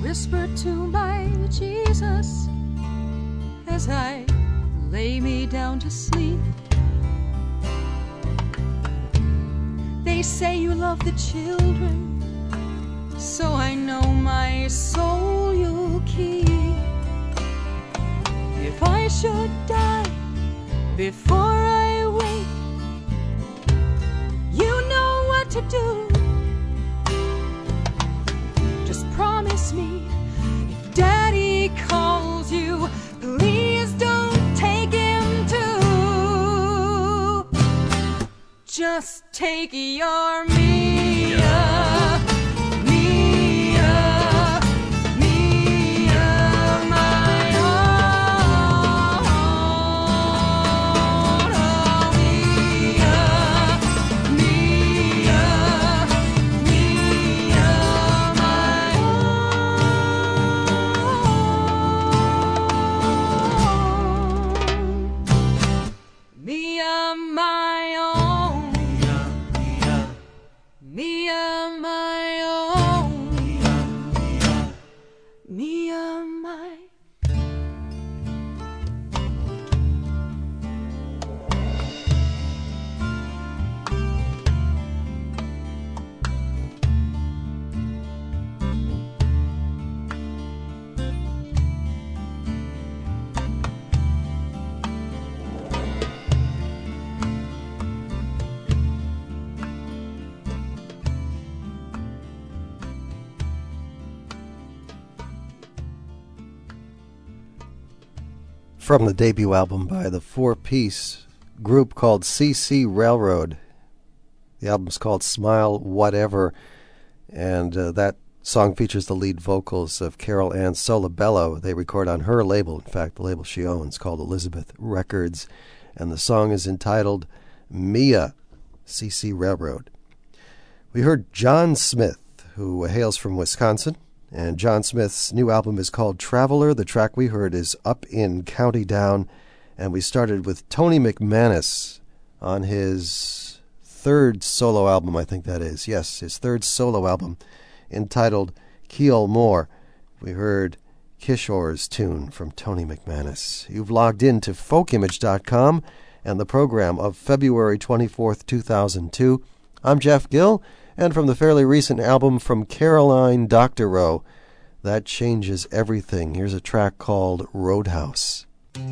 whisper to my Jesus as I lay me down to sleep. They say you love the children, so I know my soul you'll keep. If I should die before I wake, you know what to do. Just promise me, if Daddy calls you, please don't take him too. Just take your Mia. From the debut album by the four-piece group called C C Railroad. The album's called Smile Whatever, and uh, that song features the lead vocals of Carol Ann Solabello. They record on her label, in fact, the label she owns, called Elizabeth Records, and the song is entitled Mia, C C Railroad. We heard John Smith, who hails from Wisconsin, and John Smith's new album is called Traveler. The track we heard is Up in County Down, and we started with Tony McManus on his third solo album, I think that is. Yes, his third solo album, entitled Keel Moore. We heard Kishore's tune from Tony McManus. You've logged in to folk image dot com and the program of February twenty-fourth, two thousand two. I'm Jeff Gill, and from the fairly recent album from Caroline Doctorow, That Changes Everything, here's a track called Roadhouse.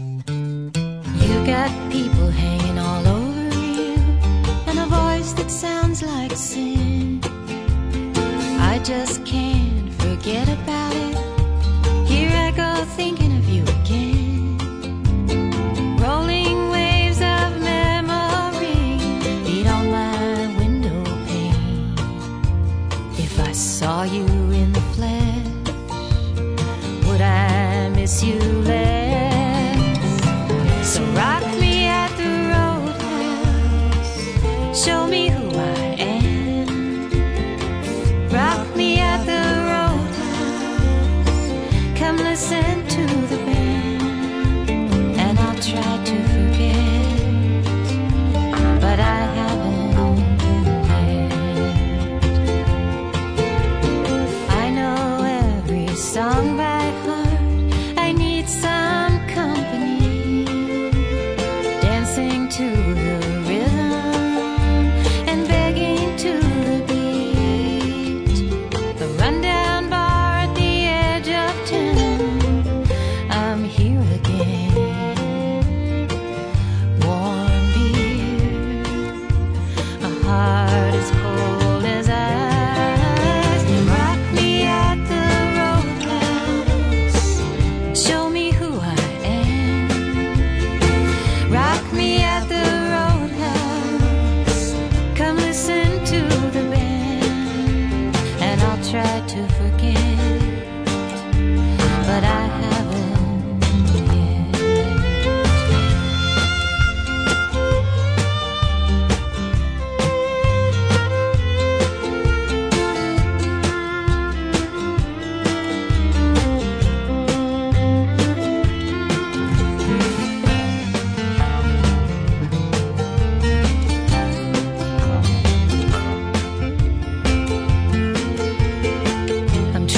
You got people hanging all over you, and a voice that sounds like sin. I just can't forget about it. Here I go thinking of you again. Rolling waves of memory beat on my window pane. If I saw you in the flesh, would I miss you less? So rock me at the roadhouse, show me who I am. Rock me at the roadhouse, come listen to the band, and I'll try to forget, but I haven't yet. I know every song by heart, I need some company, dancing to the rhythm and begging to the beat. The rundown bar at the edge of town, I'm here again. Warm beer, a heart as cold as ice. Rock me at the roadhouse, show me who I am. Rock me at the roadhouse, come listen to the band, and I'll try to forget, but I haven't yet. I'm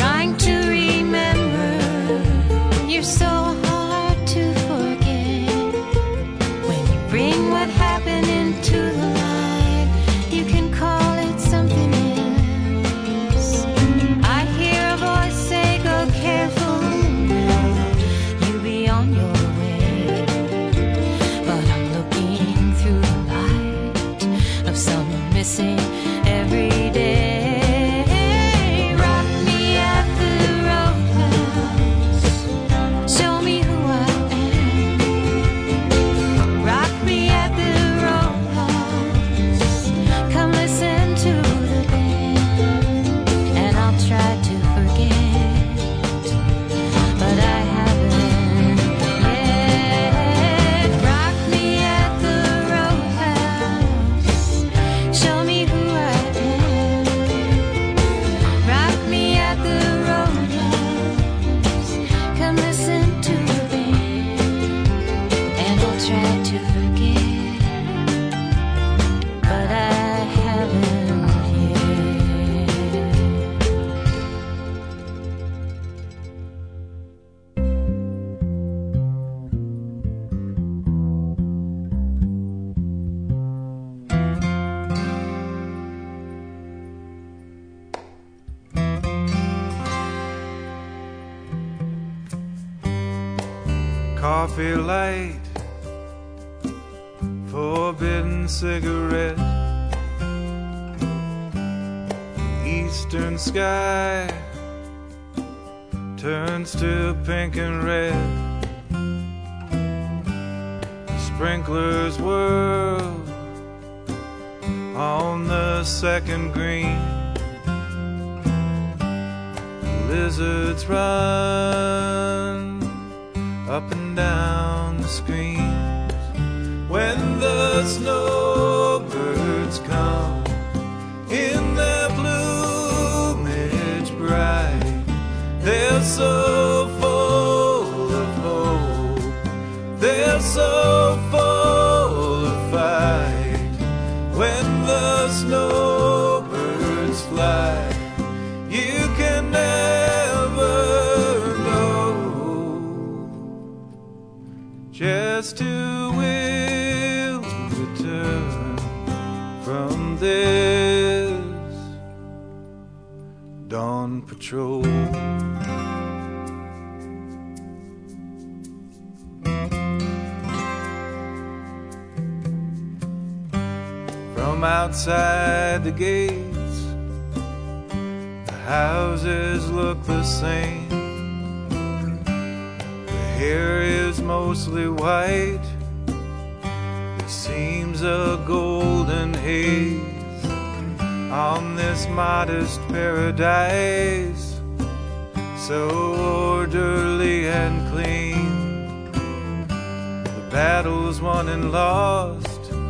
coffee light, forbidden cigarette, eastern sky turns to pink and red, sprinklers whirl on the second green, lizards run up and down the screens. When the snowbirds come in their plumage bright, they're so full of hope, they're so full of fight. When the snowbirds fly, you can never know just who will return from this dawn patrol. From outside the gates, the houses look the same. The hair is mostly white, there seems a golden haze on this modest paradise, so orderly and clean. The battles won and lost,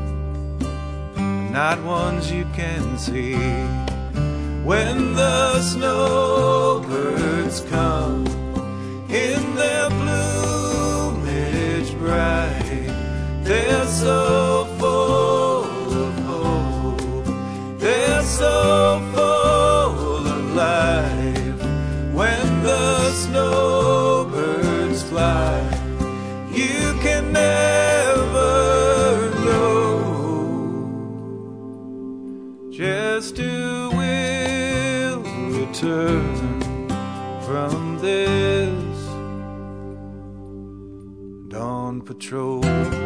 not ones you can see. When the snowbirds come in their plumage bright, they're so full of hope, they're so full of life. When the snowbirds fly, you can never know just who will return from this dawn patrol.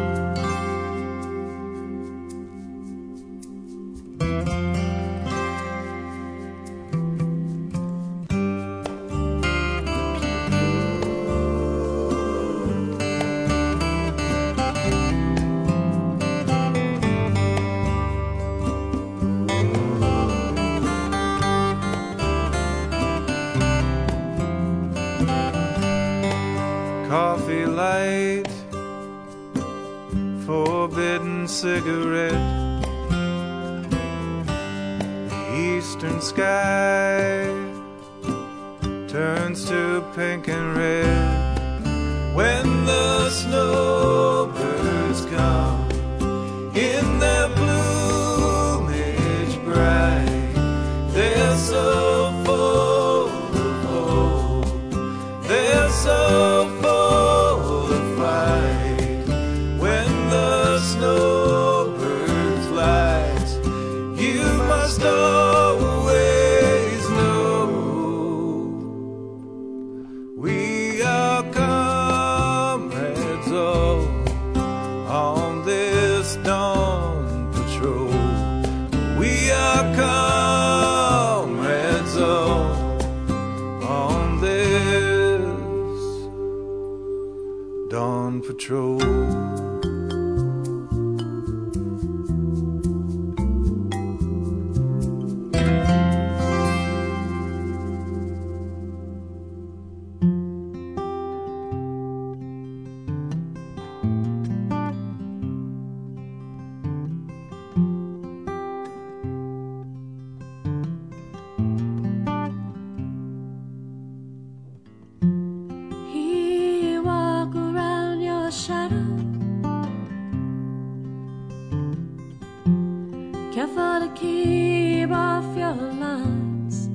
Coffee light, forbidden cigarette, the eastern sky turns to pink and red. When the snowbirds come in their plumage bright, they're so full of hope, they're so full of fight. When the snowbird flies, you must always know we are comrades all on this dawn patrol. We are comrades all on this dawn patrol. He walk around your shadow, careful to keep off your lines.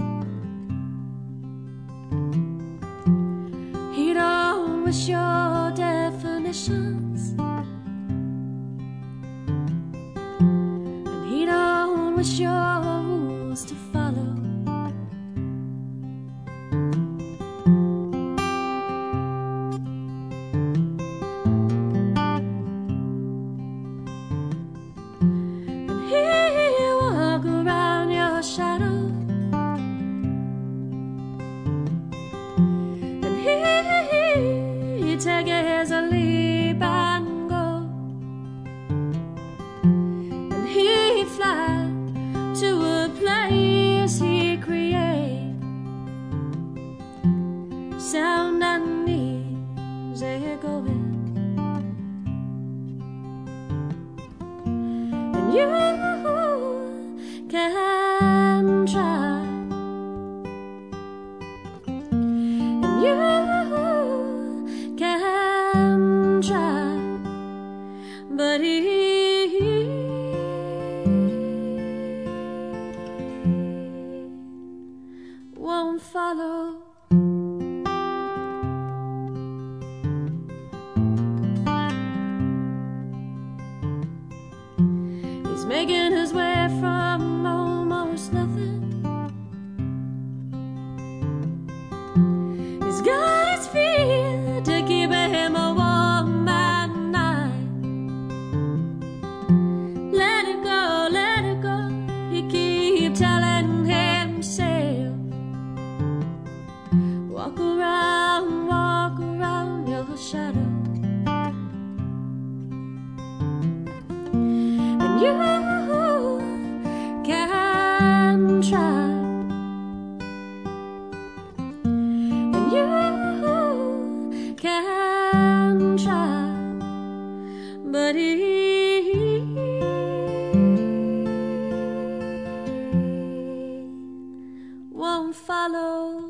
He don't wish your definitions, and he don't wish your rules to follow. you can try, but he won't follow. He's making his way from almost nothing. He's got his feet to keep him a warm at night. Let it go, let it go, he keeps telling himself. Walk around, walk around your shadow. And you can try. And you can try. But he won't follow.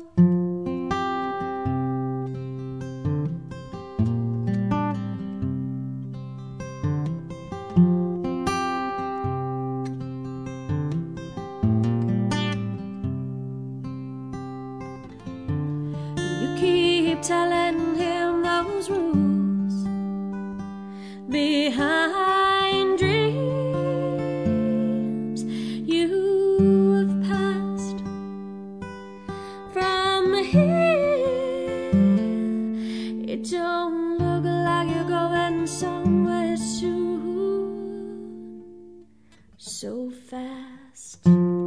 Telling him those rules behind dreams you have passed. From here, it don't look like you're going somewhere soon, so fast.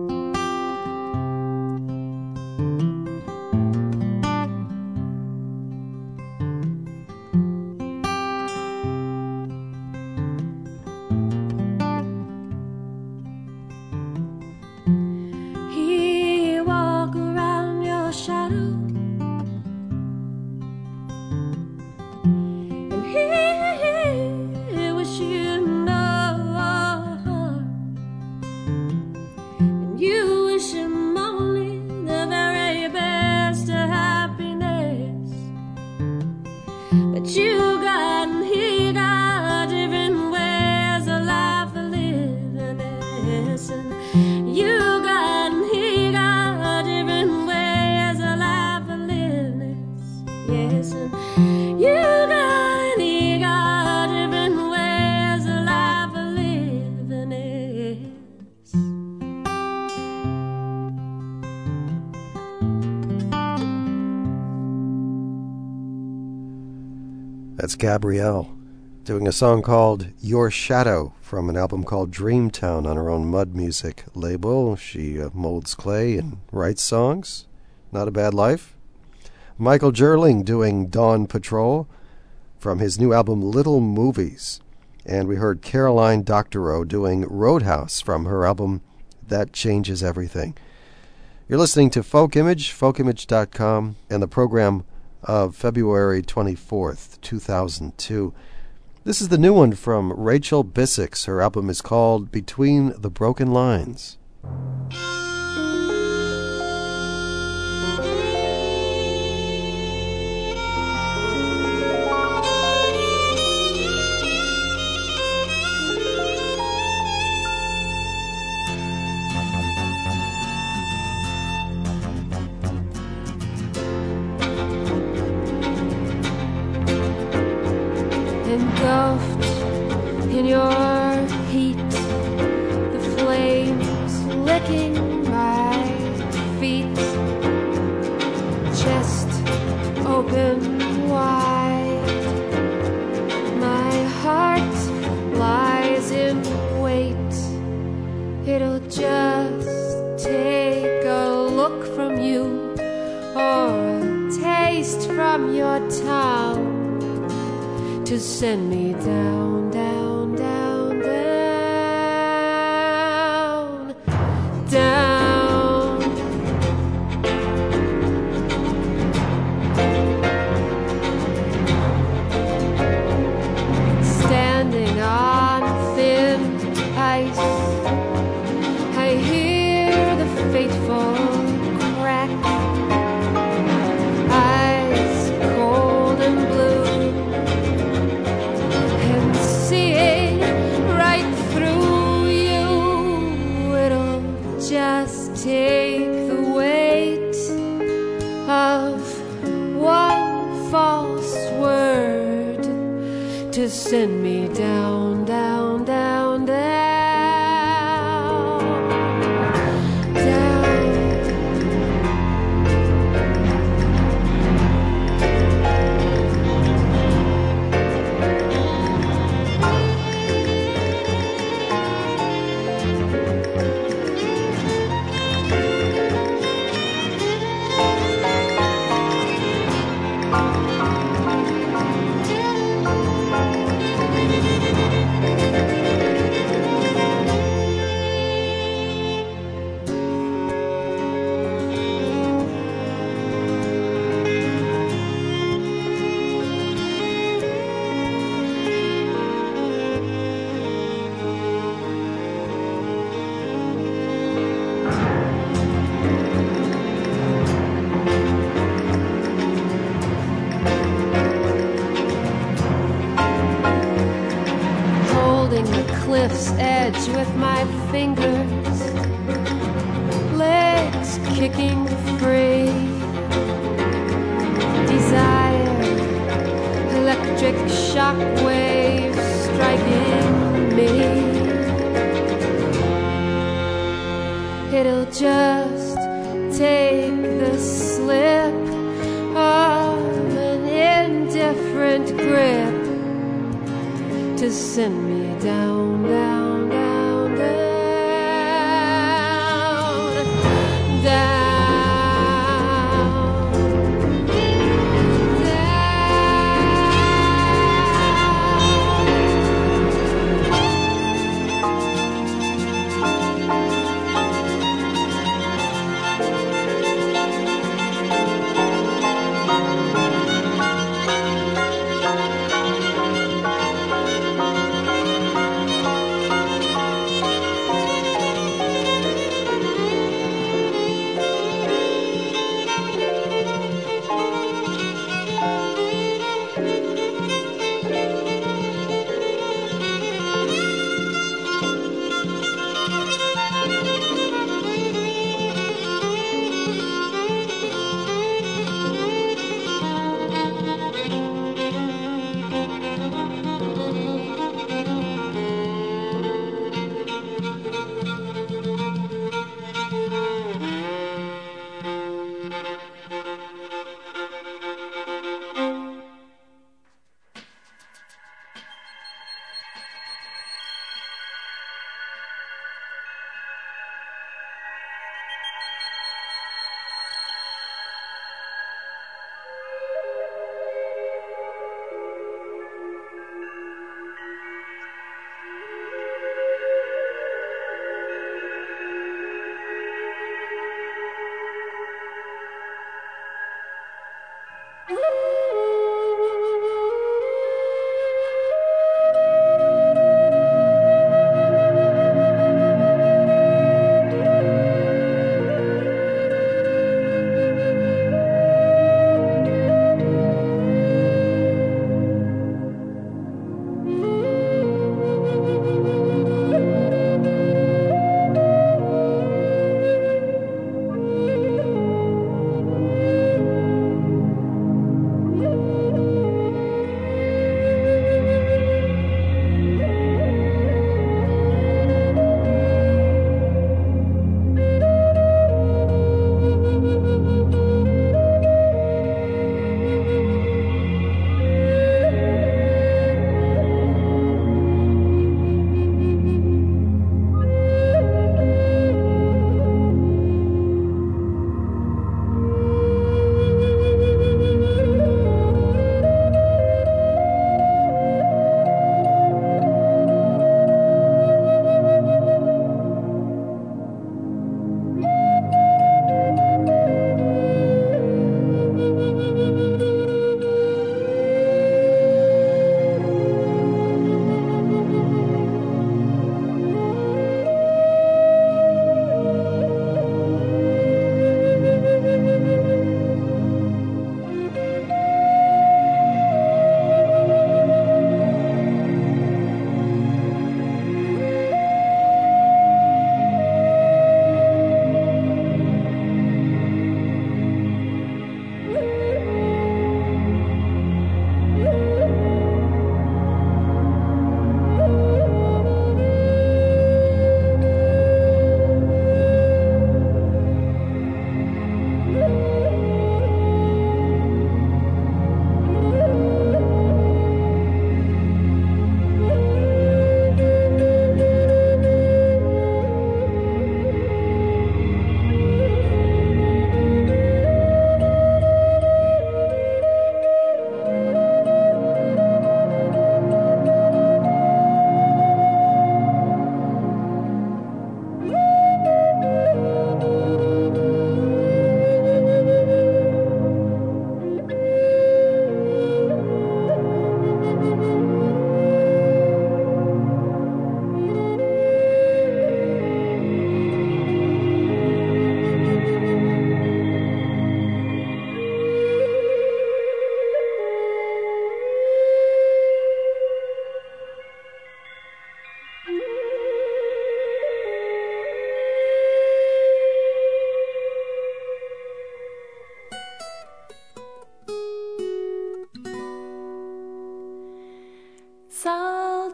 That's Gabrielle doing a song called Your Shadow from an album called Dreamtown on her own Mud Music label. She uh, molds clay and writes songs. Not a bad life. Michael Jerling doing Dawn Patrol from his new album Little Movies. And we heard Caroline Doctorow doing Roadhouse from her album That Changes Everything. You're listening to Folk Image, folk image dot com, and the program of February twenty-fourth, two thousand two. This is the new one from Rachel Bissix. Her album is called Between the Broken Lines. Engulfed in your heat, the flames licking my feet, chest open wide, my heart lies in wait. It'll just take a look from you or a taste from your tongue to send me down, down, down, down, down. Standing on thin ice, I hear the fateful crack. I send me down, down, down, down. Cliff's edge with my fingers, legs kicking free. Desire, electric shock waves striking me. It'll just take the slip of an indifferent grip to send me down, down, down, down, down.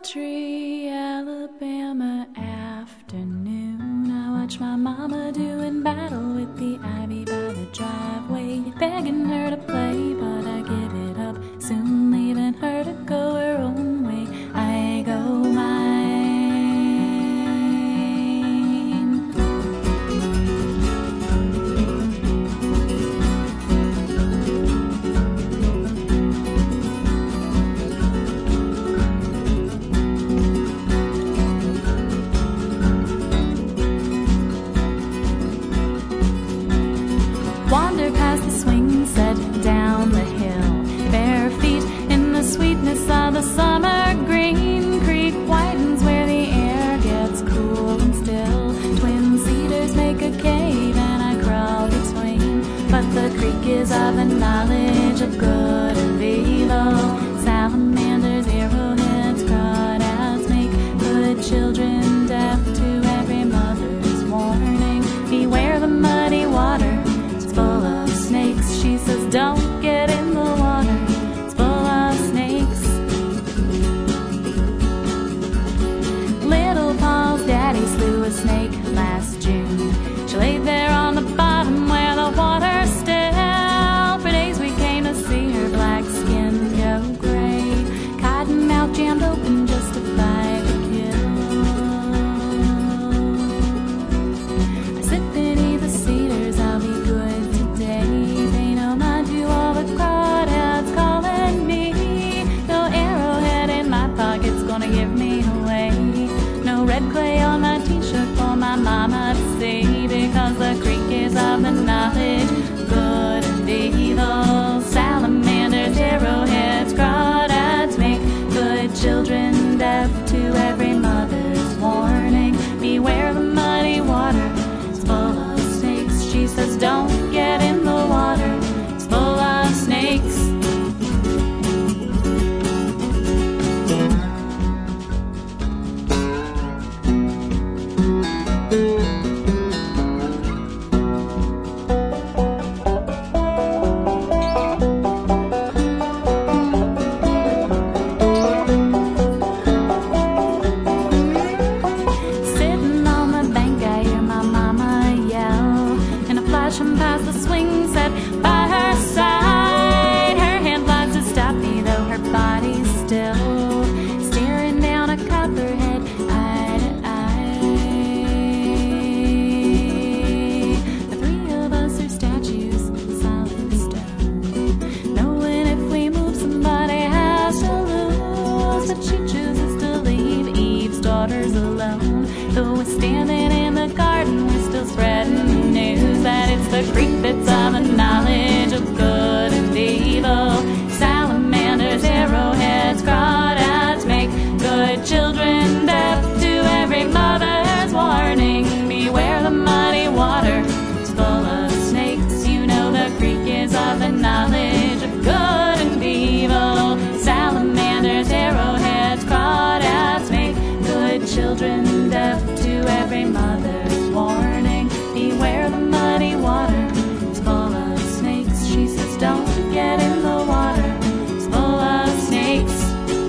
sultry Alabama afternoon, I watch my mama doing battle with the ivy by the driveway, begging her to play, but I give it up, soon leaving her to go her own way. I go mine. Wander past the swing set down the hill, bare feet in the sweetness of the summer. Green Creek widens where the air gets cool and still. Twin cedars make a cave and I crawl between, but the creek is of the knowledge of good and evil. Salamanders, arrowheads, crawdads make good children deaf to every mother's warning. Beware the muddy water, full of snakes. She says don't get in the water, it's full of snakes. Little Paul's daddy slew a snake last June. She laid there on the bottom where the water's still. For days we came to see her black skin go gray, cotton mouth jammed open just to fight the kill. I sit beneath the cedars, I'll be good today. Pay no mind to all the crawdads calling me. No arrowhead in my pocket's gonna give me away. No red clay on my t-shirt for my mama to see, because the creek is of the knowledge, good and evil. Salamanders, arrowheads, crawdads make good children deaf to every mother's warning. Beware the muddy water, it's full of snakes. She says don't get in the water, it's full of snakes. Sitting on the bank, I hear my mama yell, and a flashing past the swing set by her side. Her hand flies to stop me, though her body's still, staring down a copperhead eye to eye. The three of us are statues, solid stone, knowing if we move somebody has to lose. But she chooses to leave Eve's daughters alone. Though we're standing in the garden, we're still spreading the news that it's the creek that's of the knowledge of good and evil. Salamanders, arrowheads, crawdads make good children deaf to every mother's warning. Beware the muddy water, it's full of snakes. You know the creek is of the knowledge of good and evil. Salamanders, arrowheads, crawdads make good children deaf to every mother's warning. Beware the muddy water, it's full of snakes. She says don't get in the water, it's full of snakes.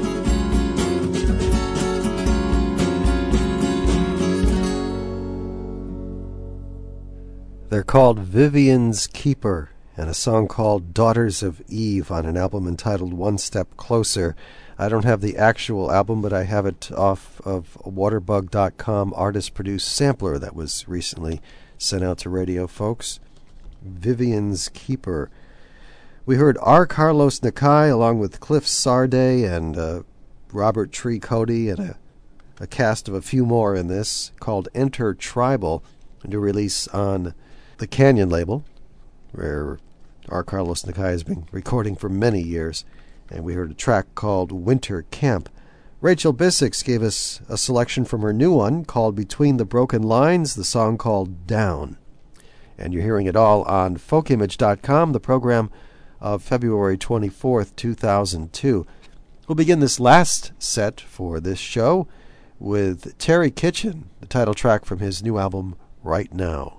They're called Vivian's Keeper, and a song called Daughters of Eve on an album entitled One Step Closer. I don't have the actual album, but I have it off of a waterbug dot com artist-produced sampler that was recently sent out to radio folks. Vivian's Keeper. We heard R. Carlos Nakai along with Cliff Sarday and uh, Robert Tree Cody and a, a cast of a few more in this, called Enter Tribal, to release on the Canyon label, where R. Carlos Nakai has been recording for many years. And we heard a track called Winter Camp. Rachel Bissix gave us a selection from her new one called Between the Broken Lines, the song called Down. And you're hearing it all on folk image dot com, the program of February twenty-fourth, two thousand two. We'll begin this last set for this show with Terry Kitchen, the title track from his new album, Right Now.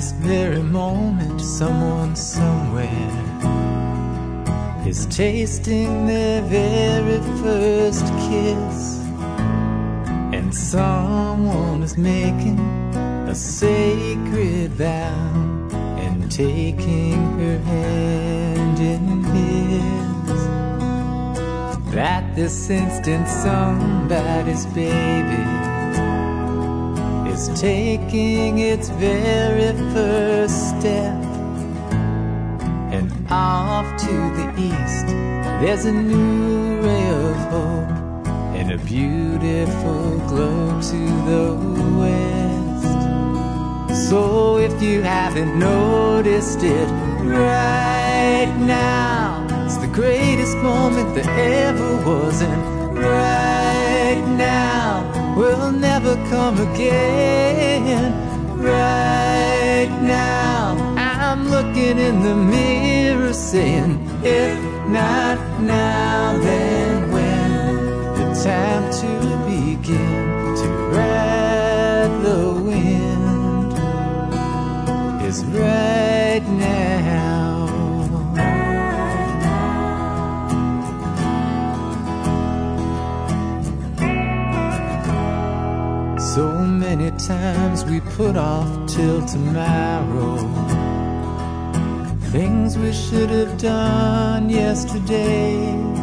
this very moment, someone somewhere is tasting their very first kiss, and someone is making a sacred vow and taking her hand in his. At this instant, somebody's baby is taking its very first step, and off to the east there's a new ray of hope and a beautiful glow to the west. So if you haven't noticed it right now, it's the greatest moment there ever was, and right now will never come again. Right now I'm looking in the mirror saying, if not now, then when? The time to begin to ride the wind is right now. So many times we put off till tomorrow things we should have done yesterday,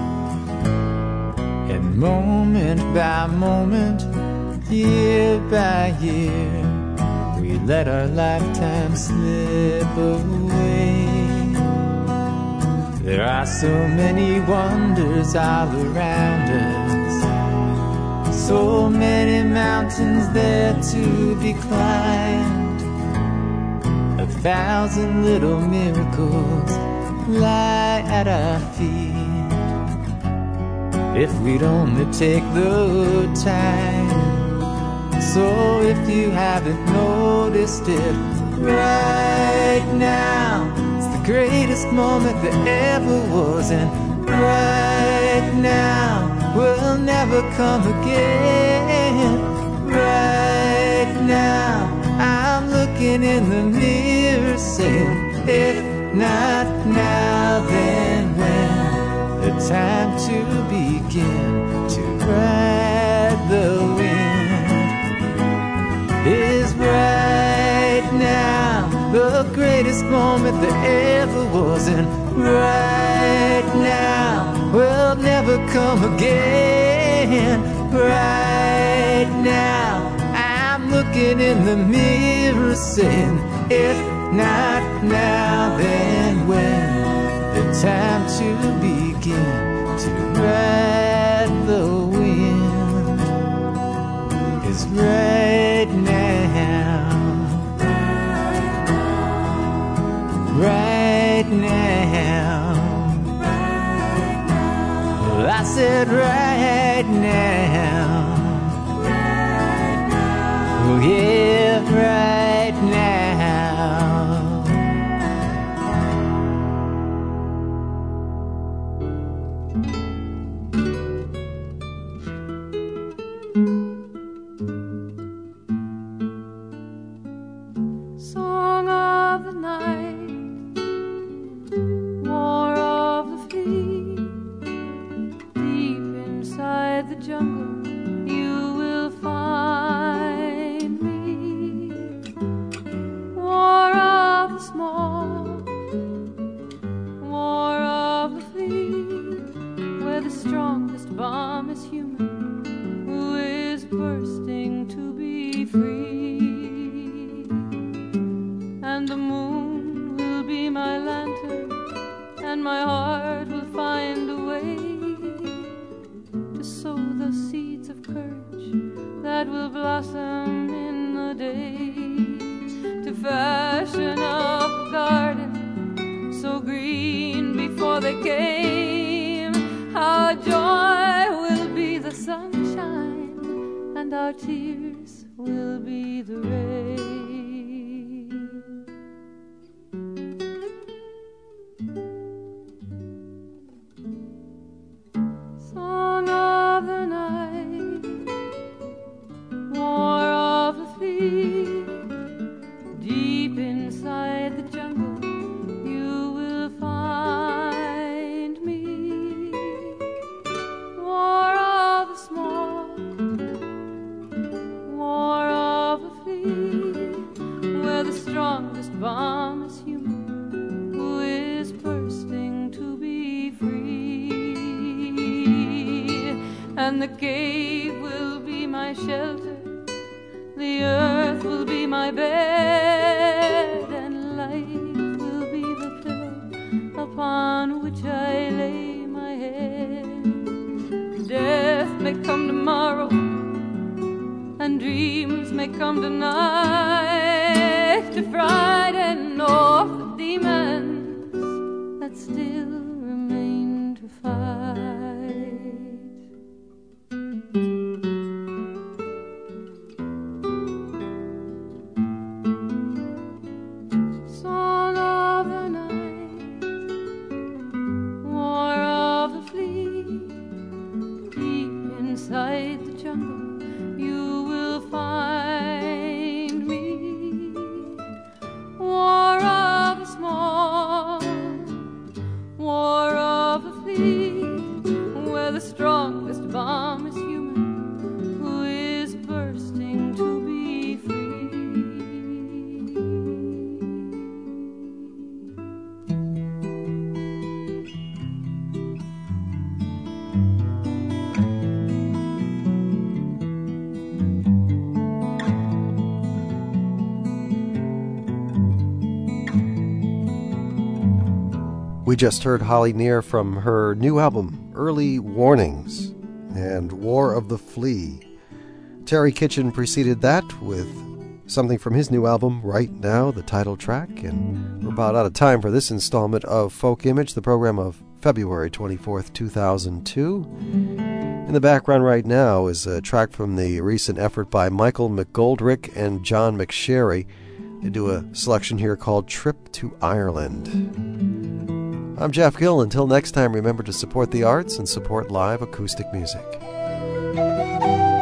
and moment by moment, year by year, we let our lifetime slip away. There are so many wonders all around us, so many mountains there to be climbed, a thousand little miracles lie at our feet, if we'd only take the time. So if you haven't noticed it right now, it's the greatest moment there ever was, and right now will never come again. Right now I'm looking in the mirror saying, if not now, then when? The time to begin to ride the wind is right now, the greatest moment there ever was, and right now will never come again. Right now I'm looking in the mirror saying, if not now, then when? The time to begin to ride the wind is right now. Right now. Well, I said right now. Oh yeah, right now. Song of the night, war of the fleet, deep inside the jungle you will find me. War of the small, war of the fleet, where the strongest bomb is human, who is bursting to be free. And the moon will be my lantern, and my heart will find a way to sow the seeds of courage that will blossom in the day, to fashion up a garden so green before they came. Our joy will be the sunshine, and our tears will be the rain. Song of the night, war of the fleet, deep inside and the cave will be my shelter. The earth will be my bed, and life will be the pillow upon which I lay my head. Death may come tomorrow, and dreams may come tonight to frighten off the demons that still remain to fight. Inside the jungle you will find me. War of a small, war of a fleet, where the strongest bomb is human, who is bursting to be free. We just heard Holly Near from her new album, Early Warnings, and War of the Flea. Terry Kitchen preceded that with something from his new album, Right Now, the title track. And we're about out of time for this installment of Folk Image, the program of February twenty-fourth, two thousand two. In the background right now is a track from the recent effort by Michael McGoldrick and John McSherry. They do a selection here called Trip to Ireland. I'm Jeff Gill. Until next time, remember to support the arts and support live acoustic music.